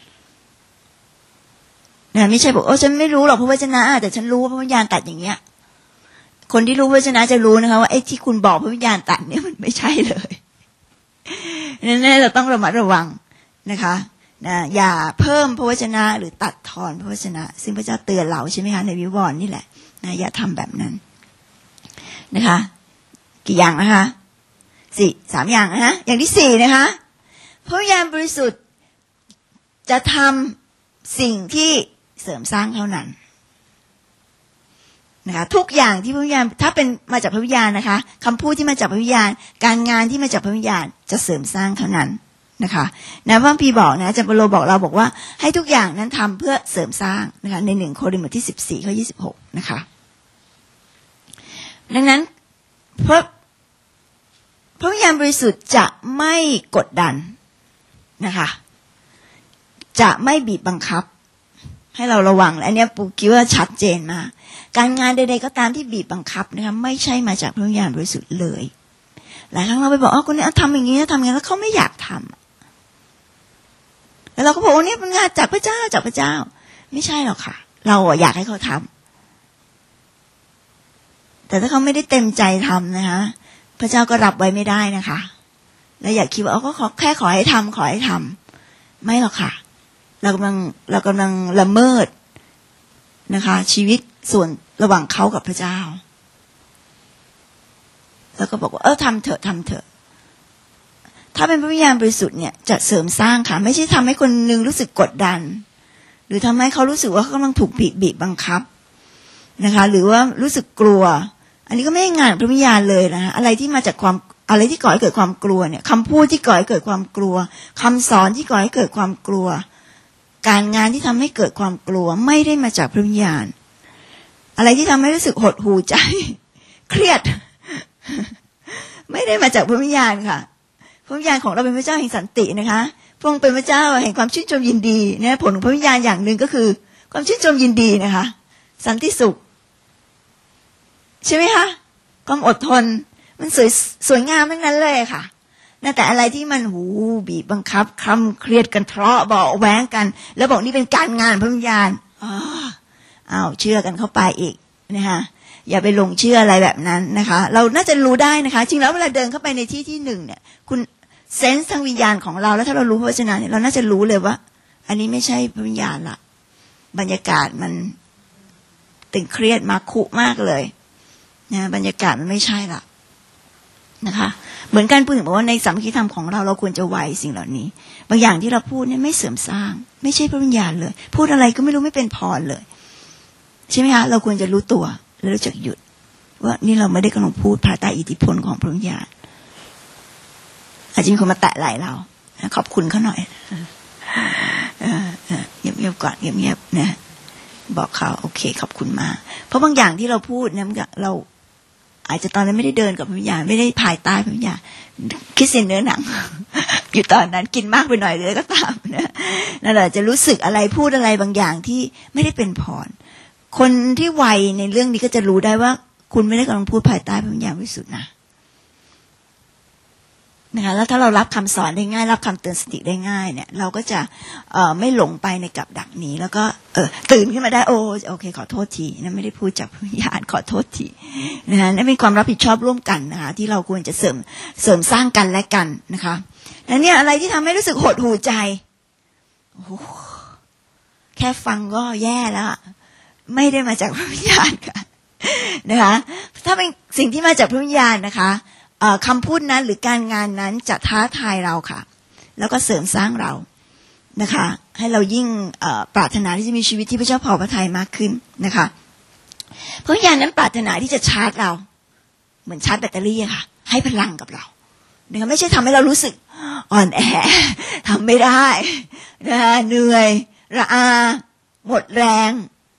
นะไม่ใช่บอกโอ้ฉันไม่รู้หรอกพระวจนะแต่ฉันรู้ว่าพระวิญญาณตัดอย่างเงี้ยคนที่รู้พระวจนะจะรู้นะคะว่าไอ้ที่คุณบอกพระวิญญาณตัดเนี่ยมันไม่ใช่เลยนั่นเราต้องระมัดระวังนะคะนะอย่าเพิ่มพระวจนะหรือตัดทอนพระวจนะซึ่งพระเจ้าเตือนเราใช่ไหมคะในวิวรณ์นี่แหละนะอย่าทำแบบนั้นนะคะกี่อย่างนะคะสี่สามอย่างนะอย่างที่สี่นะคะพระวิญญาณบริสุทธิ์จะทำสิ่งที่เสริมสร้างเท่านั้นนะคะทุกอย่างที่พระวิญญาณถ้าเป็นมาจากพระวิญญาณนะคะคำพูดที่มาจากพระวิญญาณการงานที่มาจากพระวิญญาณจะเสริมสร้างเท่านั้นนะคะนะพระคัมภีร์บอกนะอาจารย์เปโลบอกเราบอกว่าให้ทุกอย่างนั้นทำเพื่อเสริมสร้างนะคะในหนึ่งโครินธ์บทที่สิบสี่ข้อยี่สิบหกนะคะดังนั้นพระพระวิญญาณบริสุทธิ์จะไม่กดดันนะคะจะไม่บีบบังคับให้เราระวังและอันนี้ปู่คิดว่าชัดเจนมากการงานใดๆก็ตามที่บีบบังคับนะคะไม่ใช่มาจากพระวิญญาณบริสุทธิ์เลยหลายครั้งเราไปบอกอ๋อคนนี้ทำอย่างนี้ทำอย่างนี้แล้วเขาไม่อยากทำแล้วเราก็บอกว่านี่เป็นงานจากพระเจ้าจากพระเจ้าไม่ใช่หรอกค่ะเราอยากให้เขาทำแต่ถ้าเขาไม่ได้เต็มใจทำนะคะพระเจ้าก็รับไว้ไม่ได้นะคะแล้วอย่าคิดว่าอ๋อก็ขอแค่ขอให้ทำขอให้ทำไม่หรอกค่ะเรากำลังเรากำลังละเมิดนะคะชีวิตส่วนระหว่างเขากับพระเจ้าแล้วก็บอกว่าเออทำเถอะทำเถอะถ้าเป็นพระวิญญาณบริสุทธิ์เนี่ยจะเสริมสร้างค่ะไม่ใช่ทำให้คนนึงรู้สึกกดดันหรือทำให้เขารู้สึกว่าเขากำลังถูกบีบบีบบังคับนะคะหรือว่ารู้สึกกลัวอันนี้ก็ไม่ใช่งานพระวิญญาณเลยนะคะอะไรที่มาจากความอะไรที่ก่อให้เกิดความกลัวเนี่ยคำพูดที่ก่อให้เกิดความกลัวคำสอนที่ก่อให้เกิดความกลัวการงานที่ทำให้เกิดความกลัวไม่ได้มาจากพระวิญญาณอะไรที่ทำให้รู้สึกหดหู่ใจเครียดไม่ได้มาจากพระวิญญาณค่ะพระวิญญาณของเราเป็นพระเจ้าแห่งสันตินะคะพระองค์เป็นพระเจ้าแห่งความชื่นชมยินดีนะผลของพระวิญญาณอย่างหนึ่งก็คือความชื่นชมยินดีนะคะสันติสุขใช่ไหมคะความอดทนมันสวยสวยงามทั้งนั้นเลยค่ะนะแต่อะไรที่มันหูบีบบังคับคำเครียดกันทะเลาะเบาะแว้งกันแล้วบอกนี่เป็นการงานพระวิญญาณอ๋ออ้าวเชื่อกันเข้าไปอีกนะคะอย่าไปหลงเชื่ออะไรแบบนั้นนะคะเราน่าจะรู้ได้นะคะจริงแล้วเวลาเดินเข้าไปในที่ที่หนึ่งเนี่ยคุณเซนส์ทางวิญญาณของเราแล้วถ้าเรารู้พระวจนะเนี่ยเราน่าจะรู้เลยว่าอันนี้ไม่ใช่พระวิญญาณละบรรยากาศมันตึงเครียดมาคุมากเลยนะบรรยากาศมันไม่ใช่ละนะคะเหมือนกันพูดถึงบอกว่าในสามัคคีธรรมของเราเราควรจะไวสิ่งเหล่านี้บางอย่างที่เราพูดเนี่ยไม่เสริมสร้างไม่ใช่พระวิญญาณเลยพูดอะไรก็ไม่รู้ไม่เป็นพรเลยใช่ไหมคะเราควรจะรู้ตัวและรู้จักหยุดว่านี่เราไม่ได้กำลังพูดภายใต้อิทธิพลของพระวิญญาณอาจจะมีคนมาแตะไหล่เราขอบคุณเขาหน่อยเงียบๆก่อนเงียบๆนะบอกเขาโอเคขอบคุณมากเพราะบางอย่างที่เราพูดเนี่ยเราอาจจะตอนนั้นไม่ได้เดินกับพระวิญญาณไม่ได้ภายใต้พระวิญญาณคิดเส้นเนื้อหนังอยู่ตอนนั้นกินมากไปหน่อยเลยก็ตามนะนั่นแหละจะรู้สึกอะไรพูดอะไรบางอย่างที่ไม่ได้เป็นพรคนที่ไวในเรื่องนี้ก็จะรู้ได้ว่าคุณไม่ได้กำลังพูดภายใต้พระวิญญาณบริสุทธิ์นะนะคะแล้วถ้าเรารับคำสอนได้ง่ายรับคำเตือนสติได้ง่ายเนี่ยเราก็จะเอ่อไม่หลงไปในกับดักนี้แล้วก็เออตื่นขึ้นมาได้โอ้โอเคขอโทษทีนั่นไม่ได้พูดจากวิญญาณขอโทษทีนะคะนั่นเป็นความรับผิดชอบร่วมกันนะคะที่เราควรจะเสริมเสริมสร้างกันและกันนะคะแล้วเนี่ยอะไรที่ทำให้รู้สึกหดหู่ใจโอ้แค่ฟังก็แย่แล้วไม่ได้มาจากพระวิญญาณค่ะนะคะถ้าเป็นสิ่งที่มาจากพระวิญญาณนะคะคำพูดนั้นหรือการงานนั้นจะท้าทายเราค่ะแล้วก็เสริมสร้างเรานะคะให้เรายิ่งปรารถนาที่จะมีชีวิตที่พระเจ้าพอพระทัยมากขึ้นนะคะพระวิญญาณนั้นปรารถนาที่จะชาร์จเราเหมือนชาร์จแบตเตอรี่ค่ะให้พลังกับเรานะคะไม่ใช่ทำให้เรารู้สึกอ่อนแอทำไม่ได้นะคะเหนื่อยระอาหมดแรง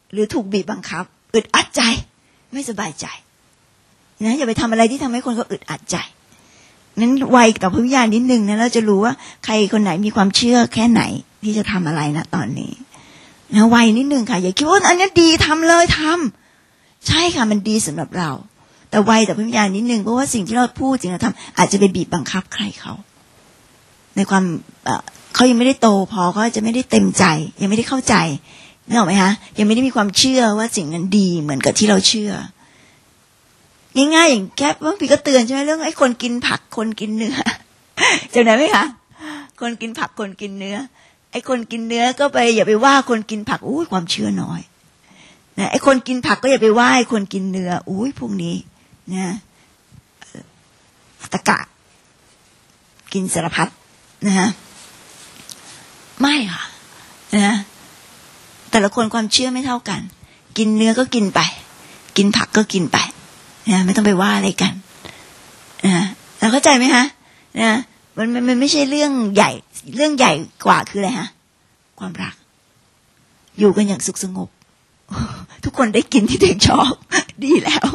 หรือถูกบีบบังคับอึดอัดใจไม่สบายใจนะอย่าไปทำอะไรที่ทำให้คนเขาอึดอัดใจนั้นไวต่อพระวิญญาณนิดนึงนะเราจะรู้ว่าใครคนไหนมีความเชื่อแค่ไหนที่จะทำอะไรนะตอนนี้นะไวนิดนึงค่ะอย่าคิดว่าอันนี้ดีทำเลยทำใช่ค่ะมันดีสำหรับเราแต่ไวต่อพระวิญญาณนิดนึงเพราะว่าสิ่งที่เราพูดสิ่งที่เราทำอาจจะไปบีบบังคับใครเขาในความเขายังไม่ได้โตพอเขาจะไม่ได้เต็มใจยังไม่ได้เข้าใจนึกออกไหมคะยังไม่ได้มีความเชื่อว่าสิ่งนั้นดีเหมือนกับที่เราเชื่อง่ายๆอย่างแค่บางทีก็เตือนใช่ไหมเรื่องไอ้คนกินผักคนกินเนื้อจำได้ไหมคะคนกินผักคนกินเนื้อไอ้คนกินเนื้อก็ไปอย่าไปว่าคนกินผักอุ้ยความเชื่อน้อยนะไอ้คนกินผักก็อย่าไปว่าไอ้คนกินเนื้ออุ้ยพวกนี้นะตะกะกินสารพัดนะฮะไม่ค่ะนะแต่ละคนความเชื่อไม่เท่ากันกินเนื้อก็กินไปกินผักก็กินไปนะไม่ต้องไปว่าอะไรกันนะเราเข้าใจไหมฮะนะมันมันมันไม่ใช่เรื่องใหญ่เรื่องใหญ่กว่าคืออะไรฮะความรักอยู่กันอย่างสุขสงบทุกคนได้กินที่ตัวเองชอบดีแล้ว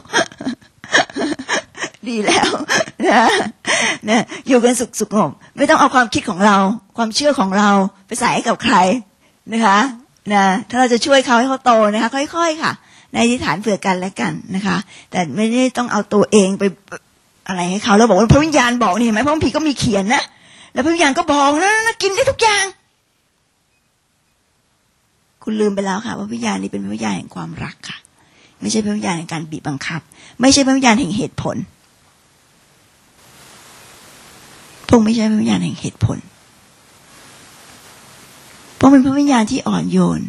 ดีแล้วนะนะอยู่กันสุขสงบไม่ต้องเอาความคิดของเราความเชื่อของเราไปใส่ให้กับใครนะคะนะถ้าเราจะช่วยเขาให้เขาโตนะคะค่อยๆค่ะในอธิษฐานเผื่อกันและกันนะคะแต่ไม่ได้ต้องเอาตัวเองไปอะไรให้เขาแล้วบอกว่าพระวิญญาณบอกนี่เห็นไหมพระคัมภีร์ก็มีเขียนนะแล้วพระวิญญาณก็บอกนะนะกินได้ทุกอย่างคุณลืมไปแล้วค่ะว่าพระวิญญาณนี้เป็นพระวิญญาณแห่งความรักค่ะไม่ใช่พระวิญญาณแห่งการบีบบังคับไม่ใช่พระวิญญาณแห่งเหตุผลพระองค์ไม่ใช่พระวิญญาณแห่งเหตุผลพระองค์เป็นพระวิญญาณที่อ่อนโยน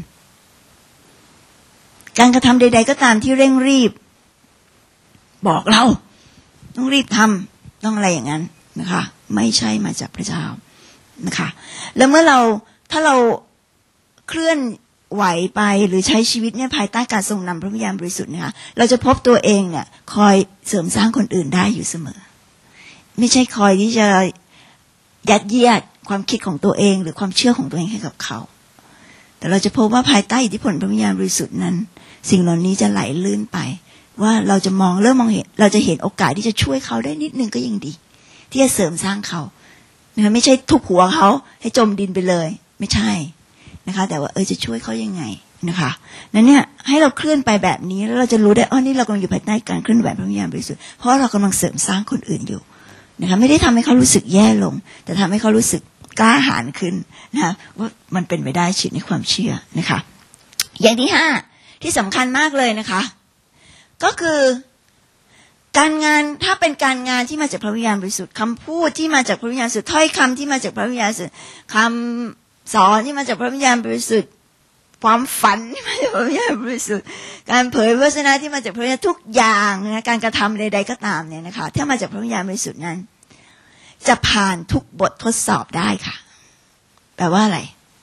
การกระทำใดๆก็ตามที่เร่งรีบบอกเราต้องรีบทำต้องอะไรอย่างนั้นนะคะไม่ใช่มาจากพระเจ้านะคะแล้วเมื่อเราถ้าเราเคลื่อนไหวไปหรือใช้ชีวิตเนี่ยภายใต้การทรงนำพระวิญญาณบริสุทธิ์นะคะเราจะพบตัวเองเนี่ยคอยเสริมสร้างคนอื่นได้อยู่เสมอไม่ใช่คอยที่จะยัดเยียดความคิดของตัวเองหรือความเชื่อของตัวเองให้กับเขาแต่เราจะพบว่าภายใต้อิทธิพลพระวิญญาณบริสุทธิ์นั้นสิ่งเหล่านี้จะไหลลื่นไปว่าเราจะมองเริ่มมองเห็นเราจะเห็นโอกาสที่จะช่วยเขาได้นิดนึงก็ยังดีที่จะเสริมสร้างเขานะคะไม่ใช่ทุบหัวเขาให้จมดินไปเลยไม่ใช่นะคะแต่ว่าเออจะช่วยเขายังไงนะคะนั้นเนี่ยให้เราเคลื่อนไปแบบนี้แล้วเราจะรู้ได้อ๋อนี่เรากำลังอยู่ภายใต้การเคลื่อนไหวพระวิญญาณบริสุทธิ์เพราะเรากำลังเสริมสร้างคนอื่นอยู่นะคะไม่ได้ทำให้เขารู้สึกแย่ลงแต่ทำให้เขารู้สึกกล้าหาญขึ้นนะคะว่ามันเป็นไปได้ชีวิตในความเชื่อนะคะอย่างที่ห้าที่สำคัญมากเลยนะคะก็คือการงานถ้าเป็นการงานที่มาจากพระวิญญาณบริสุทธิ์คำพูดที่มาจากพระวิญญาณบริสุทธิ์ถ้อยคำที่มาจากพระวิญญาณบริสุทธิ์คำสอนที่มาจากพระวิญญาณบริสุทธิ์ความฝันที่มาจากพระวิญญาณบริสุทธิ์การเผยพระวจนะที่มาจากพระวิญญาณทุกอย่างนะการกระทำใดๆก็ตามเนี่ยนะคะถ้ามาจากพระวิญญาณบริสุทธิ์นั้นจะผ่านทุกบททดสอบได้ค่ะแปลว่าอะไร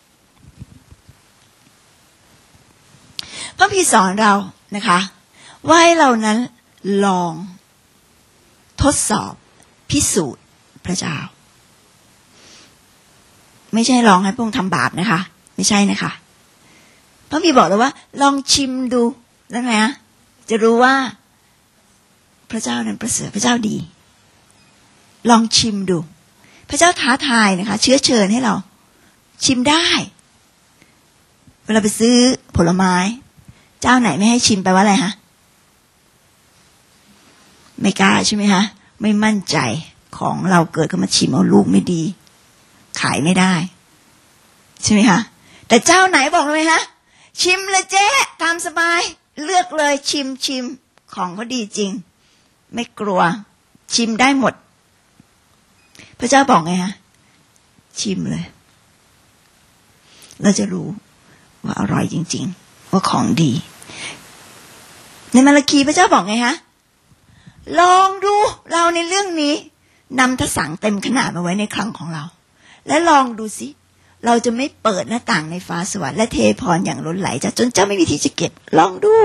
พระพี่สอนเรานะคะว่าให้เรานั้นลองทดสอบพิสูจน์พระเจ้าไม่ใช่ลองให้พระองค์ทำบาปนะคะไม่ใช่นะคะพระพี่บอกเลยว่าลองชิมดูแล้วไงจะรู้ว่าพระเจ้านั้นประเสริฐพระเจ้าดีลองชิมดูพระเจ้าท้าทายนะคะเชื้อเชิญให้เราชิมได้เวลาไปซื้อผลไม้เจ้าไหนไม่ให้ชิมไปว่าอะไรฮะไม่กล้าใช่ไหมคะไม่มั่นใจของเราเกิดขึ้นมาชิมเอาลูกไม่ดีขายไม่ได้ใช่ไหมคะแต่เจ้าไหนบอกเลยฮะชิมเลยเจ๊ตามสบายเลือกเลยชิมชิมของเขาดีจริงไม่กลัวชิมได้หมดพระเจ้าบอกไงฮะชิมเลยเราจะรู้ว่าอร่อยจริงๆว่าของดีในมาระคีพระเจ้าบอกไงฮะลองดูเราในเรื่องนี้นำทสังเต็มขนาดมาไว้ในคลังของเราและลองดูสิเราจะไม่เปิดหน้าต่างในฟ้าสวรรค์และเทพรอย่างล้นไหลจะจนเจ้าไม่มีที่จะเก็บลองดู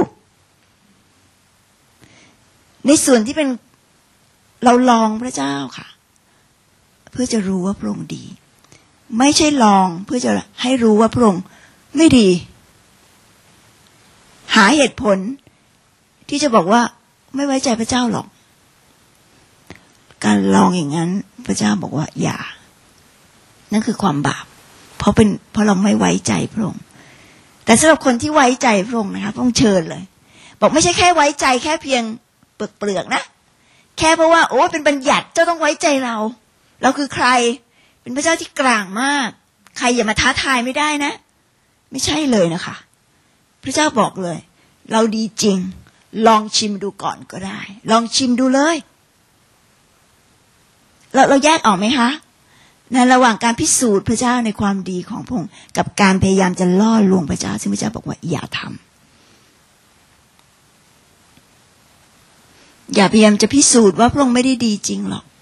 ในส่วนที่เป็นเราลองพระเจ้าค่ะเพื่อจะรู้ว่าพระองค์ดีไม่ใช่ลองเพื่อจะให้รู้ว่าพระองค์ไม่ดีหาเหตุผลที่จะบอกว่าไม่ไว้ใจพระเจ้าหรอกการลองอย่างนั้นพระเจ้าบอกว่าอย่านั่นคือความบาปเพราะเป็นเพราะเราไม่ไว้ใจพระองค์แต่สำหรับคนที่ไว้ใจพระองค์นะคะพระองค์เชิญเลยบอกไม่ใช่แค่ไว้ใจแค่เพียงเปลือกๆนะแค่เพราะว่าโอ้เป็นบัญญัติเจ้าต้องไว้ใจเราเราคือใครเป็นพระเจ้าที่กลางมากใครอย่ามาท้าทายไม่ได้นะไม่ใช่เลยนะคะพระเจ้าบอกเลยเราดีจริงลองชิมดูก่อนก็ได้ลองชิมดูเลยเราเราแยกออกไหมคะในระหว่างการพิสูจน์พระเจ้าในความดีของพระองค์กับการพยายามจะล่อลวงพระเจ้าซึ่งพระเจ้าบอกว่าอย่าทำอย่าพยายามจะพิสูจน์ว่าพระองค์ไม่ได้ดีจริงหรอก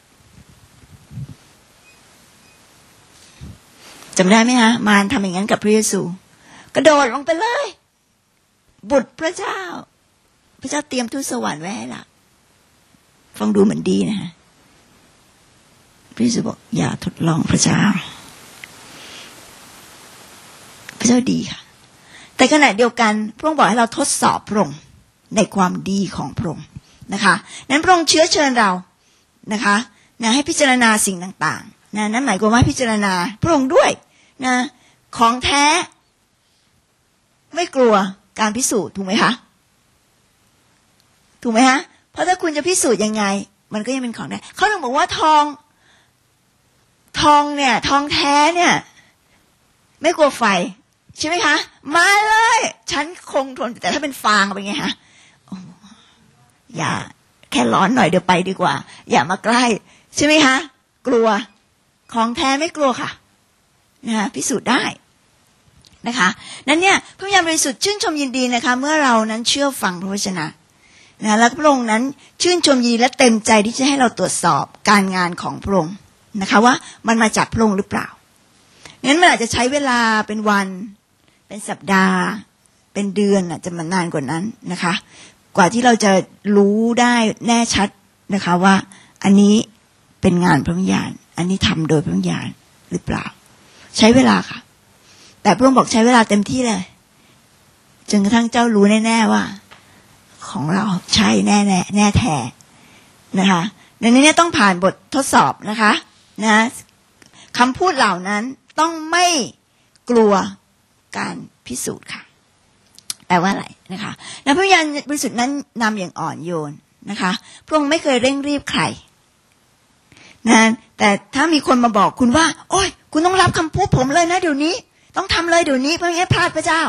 จำได้ไหมฮะมารทำอย่างนั้นกับพระเยซูกระโดดลงไปเลยบุตรพระเจ้าพระเจ้าเตรียมทูตสวรรค์ไว้ให้ละฟังดูเหมือนดีนะฮะพระเยซูบอกอย่าทดลองพระเจ้าพระเจ้าดีค่ะแต่ขณะเดียวกันพระองค์บอกให้เราทดสอบพระองค์ในความดีของพระองค์นะคะนั้นพระองค์เชื้อเชิญเรานะคะนะให้พิจารณาสิ่งต่างๆนะนั้นหมายความว่าพิจารณาพระองค์ด้วยนะของแท้ไม่กลัวการพิสูจน์ถูกไหมคะถูกไหมฮะเพราะถ้าคุณจะพิสูจน์ยังไงมันก็ยังเป็นของแท้เขาถึงบอกว่าทองทองเนี่ยทองแท้เนี่ยไม่กลัวไฟใช่ไหมคะมาเลยฉันคงทนแต่ถ้าเป็นฟางเป็นไงฮะอย่าแค่ร้อนหน่อยเดี๋ยวไปดีกว่าอย่ามาใกล้ใช่ไหมคะกลัวของแท้ไม่กลัวค่ะนะคะพิสูจน์ได้นะคะนั้นเนี่ยพระวิญญาณบริสุทธิ์ชื่นชมยินดีนะคะเมื่อเรานั้นเชื่อฟังพระวจนะนะแล้วพระองค์นั้นชื่นชมยินดีและเต็มใจที่จะให้เราตรวจสอบการงานของพระองค์นะคะว่ามันมาจากพระองค์หรือเปล่างั้นมันอาจจะใช้เวลาเป็นวันเป็นสัปดาห์เป็นเดือนอาจจะมันนานกว่านั้นนะคะกว่าที่เราจะรู้ได้แน่ชัดนะคะว่าอันนี้เป็นงานพระวิญญาณอันนี้ทำโดยพระวิญญาณหรือเปล่าใช้เวลาค่ะแต่พระองค์บอกใช้เวลาเต็มที่เลยจนกระทั่งเจ้ารู้แน่ๆว่าของเราใช่แน่แน่แน่แท้นะคะดังนั้นเนี่ยต้องผ่านบททดสอบนะคะนะคำพูดเหล่านั้นต้องไม่กลัวการพิสูจน์ค่ะแปลว่าอะไรนะคะพระวิญญาณบริสุทธิ์นั้นนำอย่างอ่อนโยนนะคะพระองค์ไม่เคยเร่งรีบใครนะแต่ถ้ามีคนมาบอกคุณว่าโอ๊ยคุณต้องรับคำพูดผมเลยนะเดี๋ยวนี้ต้องทำเลยเดี๋ยวนี้เพื่อไม่ให้พลาดพระเจ้า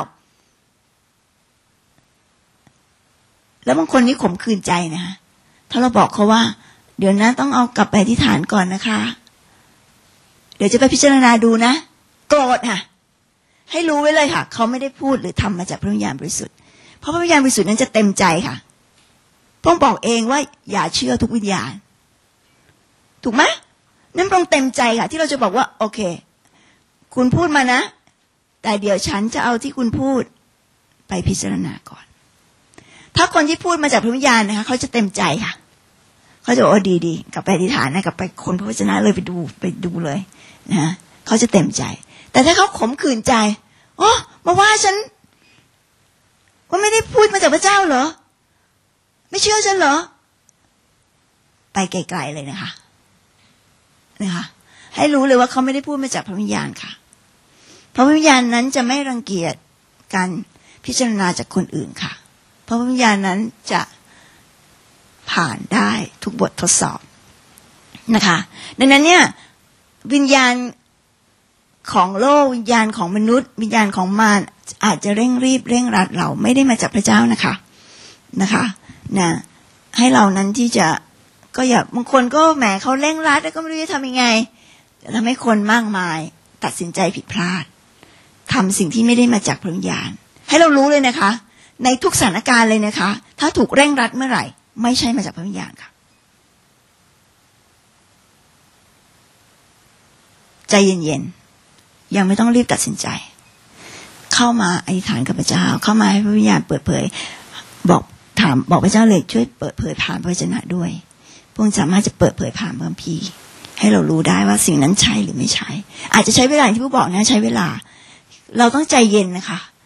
แล้วบางคนนี่ข่มขืนใจนะคะถ้าเราบอกเขาว่าเดี๋ยวนะต้องเอากลับไปที่ฐานก่อนนะคะเดี๋ยวจะไปพิจารณาดูนะโกรธค่ะให้รู้ไว้เลยค่ะเขาไม่ได้พูดหรือทำมาจากพระวิญญาณบริสุทธิ์เพราะพระวิญญาณบริสุทธิ์นั้นจะเต็มใจค่ะพระองค์บอกเองว่าอย่าเชื่อทุกวิญญาณถูกไหมนั่นพระองค์เต็มใจค่ะที่เราจะบอกว่าโอเคคุณพูดมานะแต่เดี๋ยวฉันจะเอาที่คุณพูดไปพิจารณาก่อนถ้าคนที่พูดมาจากพระวิญญาณนะคะเขาจะเต็มใจค่ะเขาจะบอกโอ้ดีดีกลับไปอธิษฐานนะกลับไปคนพระวจนะเลยไปดูไปดูเลยนะเขาจะเต็มใจแต่ถ้าเขาขมขื่นใจโอ้มาว่าฉันว่าไม่ได้พูดมาจากพระเจ้าเหรอไม่เชื่อฉันเหรอไปไกลๆเลยนะคะนะคะให้รู้เลยว่าเขาไม่ได้พูดมาจากพระวิญญาณค่ะพระวิญญาณนั้นจะไม่รังเกียจการพิจารณาจากคนอื่นค่ะเพราะวิญญาณนั้นจะผ่านได้ทุกบททดสอบนะคะดังนั้นเนี่ยวิญญาณของโลกวิญญาณของมนุษย์วิญญาณของมารอาจจะเร่งรีบเร่งรัดเราไม่ได้มาจากพระเจ้านะคะนะคะนะให้เรานั้นที่จะก็อย่าบางคนก็แหมเขาเร่งรัดแล้วก็ไม่รู้จะทำยังไงทำให้คนมากมายตัดสินใจผิดพลาดทำสิ่งที่ไม่ได้มาจากพระวิญญาณให้เรารู้เลยนะคะในทุกสถานการณ์เลยนะคะถ้าถูกเร่งรัดเมื่อไหร่ไม่ใช่มาจากพระวิญญาณค่ะใจเย็นๆยังไม่ต้องรีบตัดสินใจเข้ามาอธิษฐานกับพระเจ้าเข้ามาให้พระวิญญาณเปิดเผยบอกถามบอกพระเจ้าเลยช่วยเปิดเผยผ่านพระวจนะด้วยพระองค์สามารถจะเปิดเผยผ่านพระคัมภีร์ให้เรารู้ได้ว่าสิ่งนั้นใช่หรือไม่ใช่อาจจะใช้เวลาที่ผู้บอกนะใช้เวลาเราต้องใจเย็นนะคะ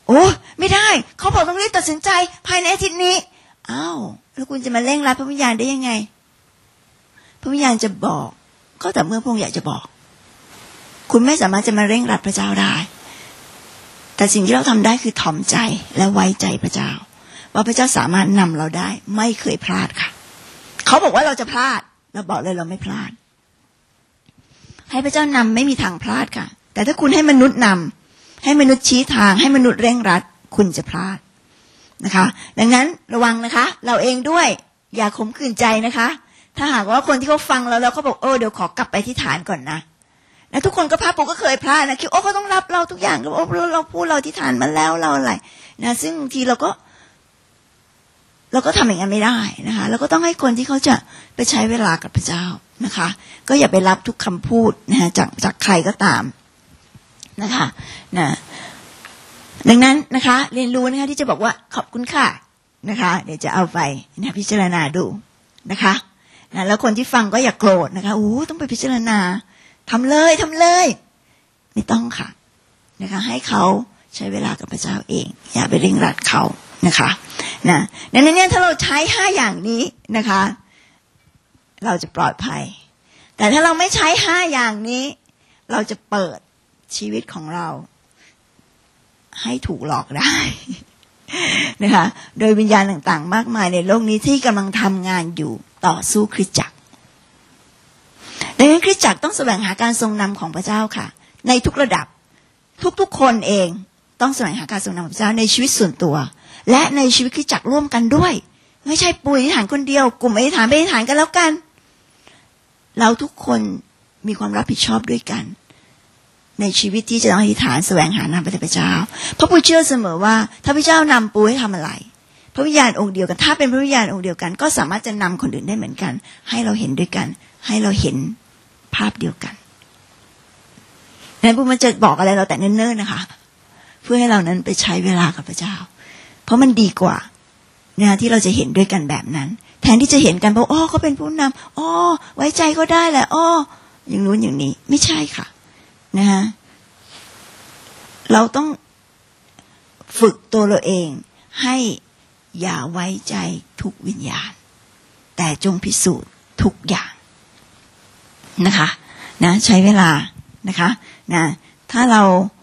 โอ้ไม่ได้เขาบอกต้องรีบตัดสินใจภายในอาทิตย์นี้อ้าวแล้วคุณจะมาเร่งรัดพระวิญญาณได้ยังไงพระวิญญาณจะบอกก็แต่เมื่อพระองค์อยากจะบอกคุณไม่สามารถจะมาเร่งรัดพระเจ้าได้แต่สิ่งที่เราทำได้คือถ่อมใจและไว้ใจพระเจ้าว่าพระเจ้าสามารถนำเราได้ไม่เคยพลาดค่ะเขาบอกว่าเราจะพลาดเราบอกเลยเราไม่พลาดให้พระเจ้านำไม่มีทางพลาดค่ะแต่ถ้าคุณให้มนุษย์นำให้มนุษย์ชี้ทางให้มนุษย์เร่งรัดคุณจะพลาดนะคะดังนั้นระวังนะคะเราเองด้วยอย่าขมขื่นใจนะคะถ้าหากว่าคนที่เขาฟังเราแล้วเขาบอกโอ้เดี๋ยวขอกลับไปที่ฐานก่อนนะแล้วทุกคนก็พลาดผมก็เคยพลาดนะคิดโอ้เขาต้องรับเราทุกอย่างโอ้เราพูดเราที่ฐานมาแล้วเราอะไรนะซึ่งบางทีเราก็เราก็ทำอย่างนั้นไม่ได้นะคะเราก็ต้องให้คนที่เขาจะไปใช้เวลากับพระเจ้านะคะก็อย่าไปรับทุกคำพูดนะจากจากใครก็ตามนะคะนะดังนั้นนะคะเรียนรู้นะคะที่จะบอกว่าขอบคุณค่ะนะคะเดี๋ยวจะเอาไปนะพิจารณาดูนะคะนะแล้วคนที่ฟังก็อย่าโกรธนะคะโอ้ต้องไปพิจารณาทำเลยทำเลยไม่ต้องค่ะนะคะให้เขาใช้เวลากับพระเจ้าเองอย่าไปเร่งรัดเขานะคะนะดังนั้นเนี่ยถ้าเราใช้ห้าอย่างนี้นะคะเราจะปลอดภัยแต่ถ้าเราไม่ใช้ห้าอย่างนี้เราจะเปิดชีวิตของเราให้ถูกหลอกได้นะคะโดยวิญญาณต่างๆมากมายในโลกนี้ที่กำลังทำงานอยู่ต่อสู้คริสตจักรดังนั้นคริสตจักรต้องแสวงหาการทรงนำของพระเจ้าค่ะในทุกระดับทุกๆคนเองต้องแสวงหาการทรงนำของพระเจ้าในชีวิตส่วนตัวและในชีวิตคริสตจักรร่วมกันด้วยไม่ใช่ปุยอธิษฐานคนเดียวกลุ่มอธิษฐานไปอธิษฐานกันแล้วกันเราทุกคนมีความรับผิดชอบด้วยกันในชีวิตที่จะต้องอธิษฐานแสวงหานำพระเจ้าเพราะปูเชื่อเสมอว่าถ้าพระเจ้านำปูให้ทำอะไรพระวิญญาณองค์เดียวกันถ้าเป็นพระวิญญาณองค์เดียวกันก็สามารถจะนำคนอื่นได้เหมือนกันให้เราเห็นด้วยกันให้เราเห็นภาพเดียวกันนั้นปูมันจะบอกอะไรเราแต่เนิ่นๆนะคะเพื่อให้เรานั้นไปใช้เวลากับพระเจ้าเพราะมันดีกว่านะที่เราจะเห็นด้วยกันแบบนั้นแทนที่จะเห็นกันเพราะอ๋อเขาเป็นผู้นำอ๋อไว้ใจก็ได้แหละอ๋ออย่างนู้นอย่างนี้ไม่ใช่ค่ะนะฮะเราต้องฝึกตัวเราเองให้อย่าไว้ใจทุกวิญญาณแต่จงพิสูจน์ทุกอย่างนะคะนะใช้เวลานะคะนะถ้าเรา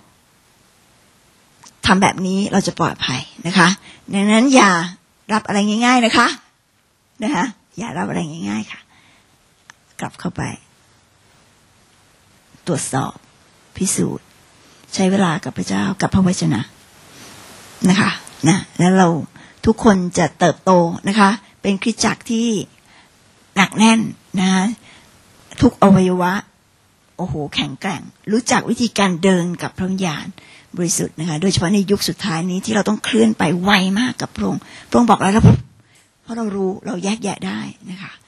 ทำแบบนี้เราจะปลอดภัยนะคะดังนั้นอย่ารับอะไรง่ายๆนะคะนะคะอย่ารับอะไรง่ายๆค่ะกลับเข้าไปตรวจสอบพิสูจน์ใช้เวลากับพระเจ้ากับพระวจนะนะคะนะแล้วเราทุกคนจะเติบโตนะคะเป็นคริสตจักรที่หนักแน่นนะทุกอวัยวะโอ้โหแข็งแกร่งรู้จักวิธีการเดินกับพระวิญญาณบริสุทธิ์นะคะโดยเฉพาะในยุคสุดท้ายนี้ที่เราต้องเคลื่อนไปไวมากกับพระองค์พระองค์บอกอะไรแล้วเพราะเรารู้เราแยกแยะได้นะคะ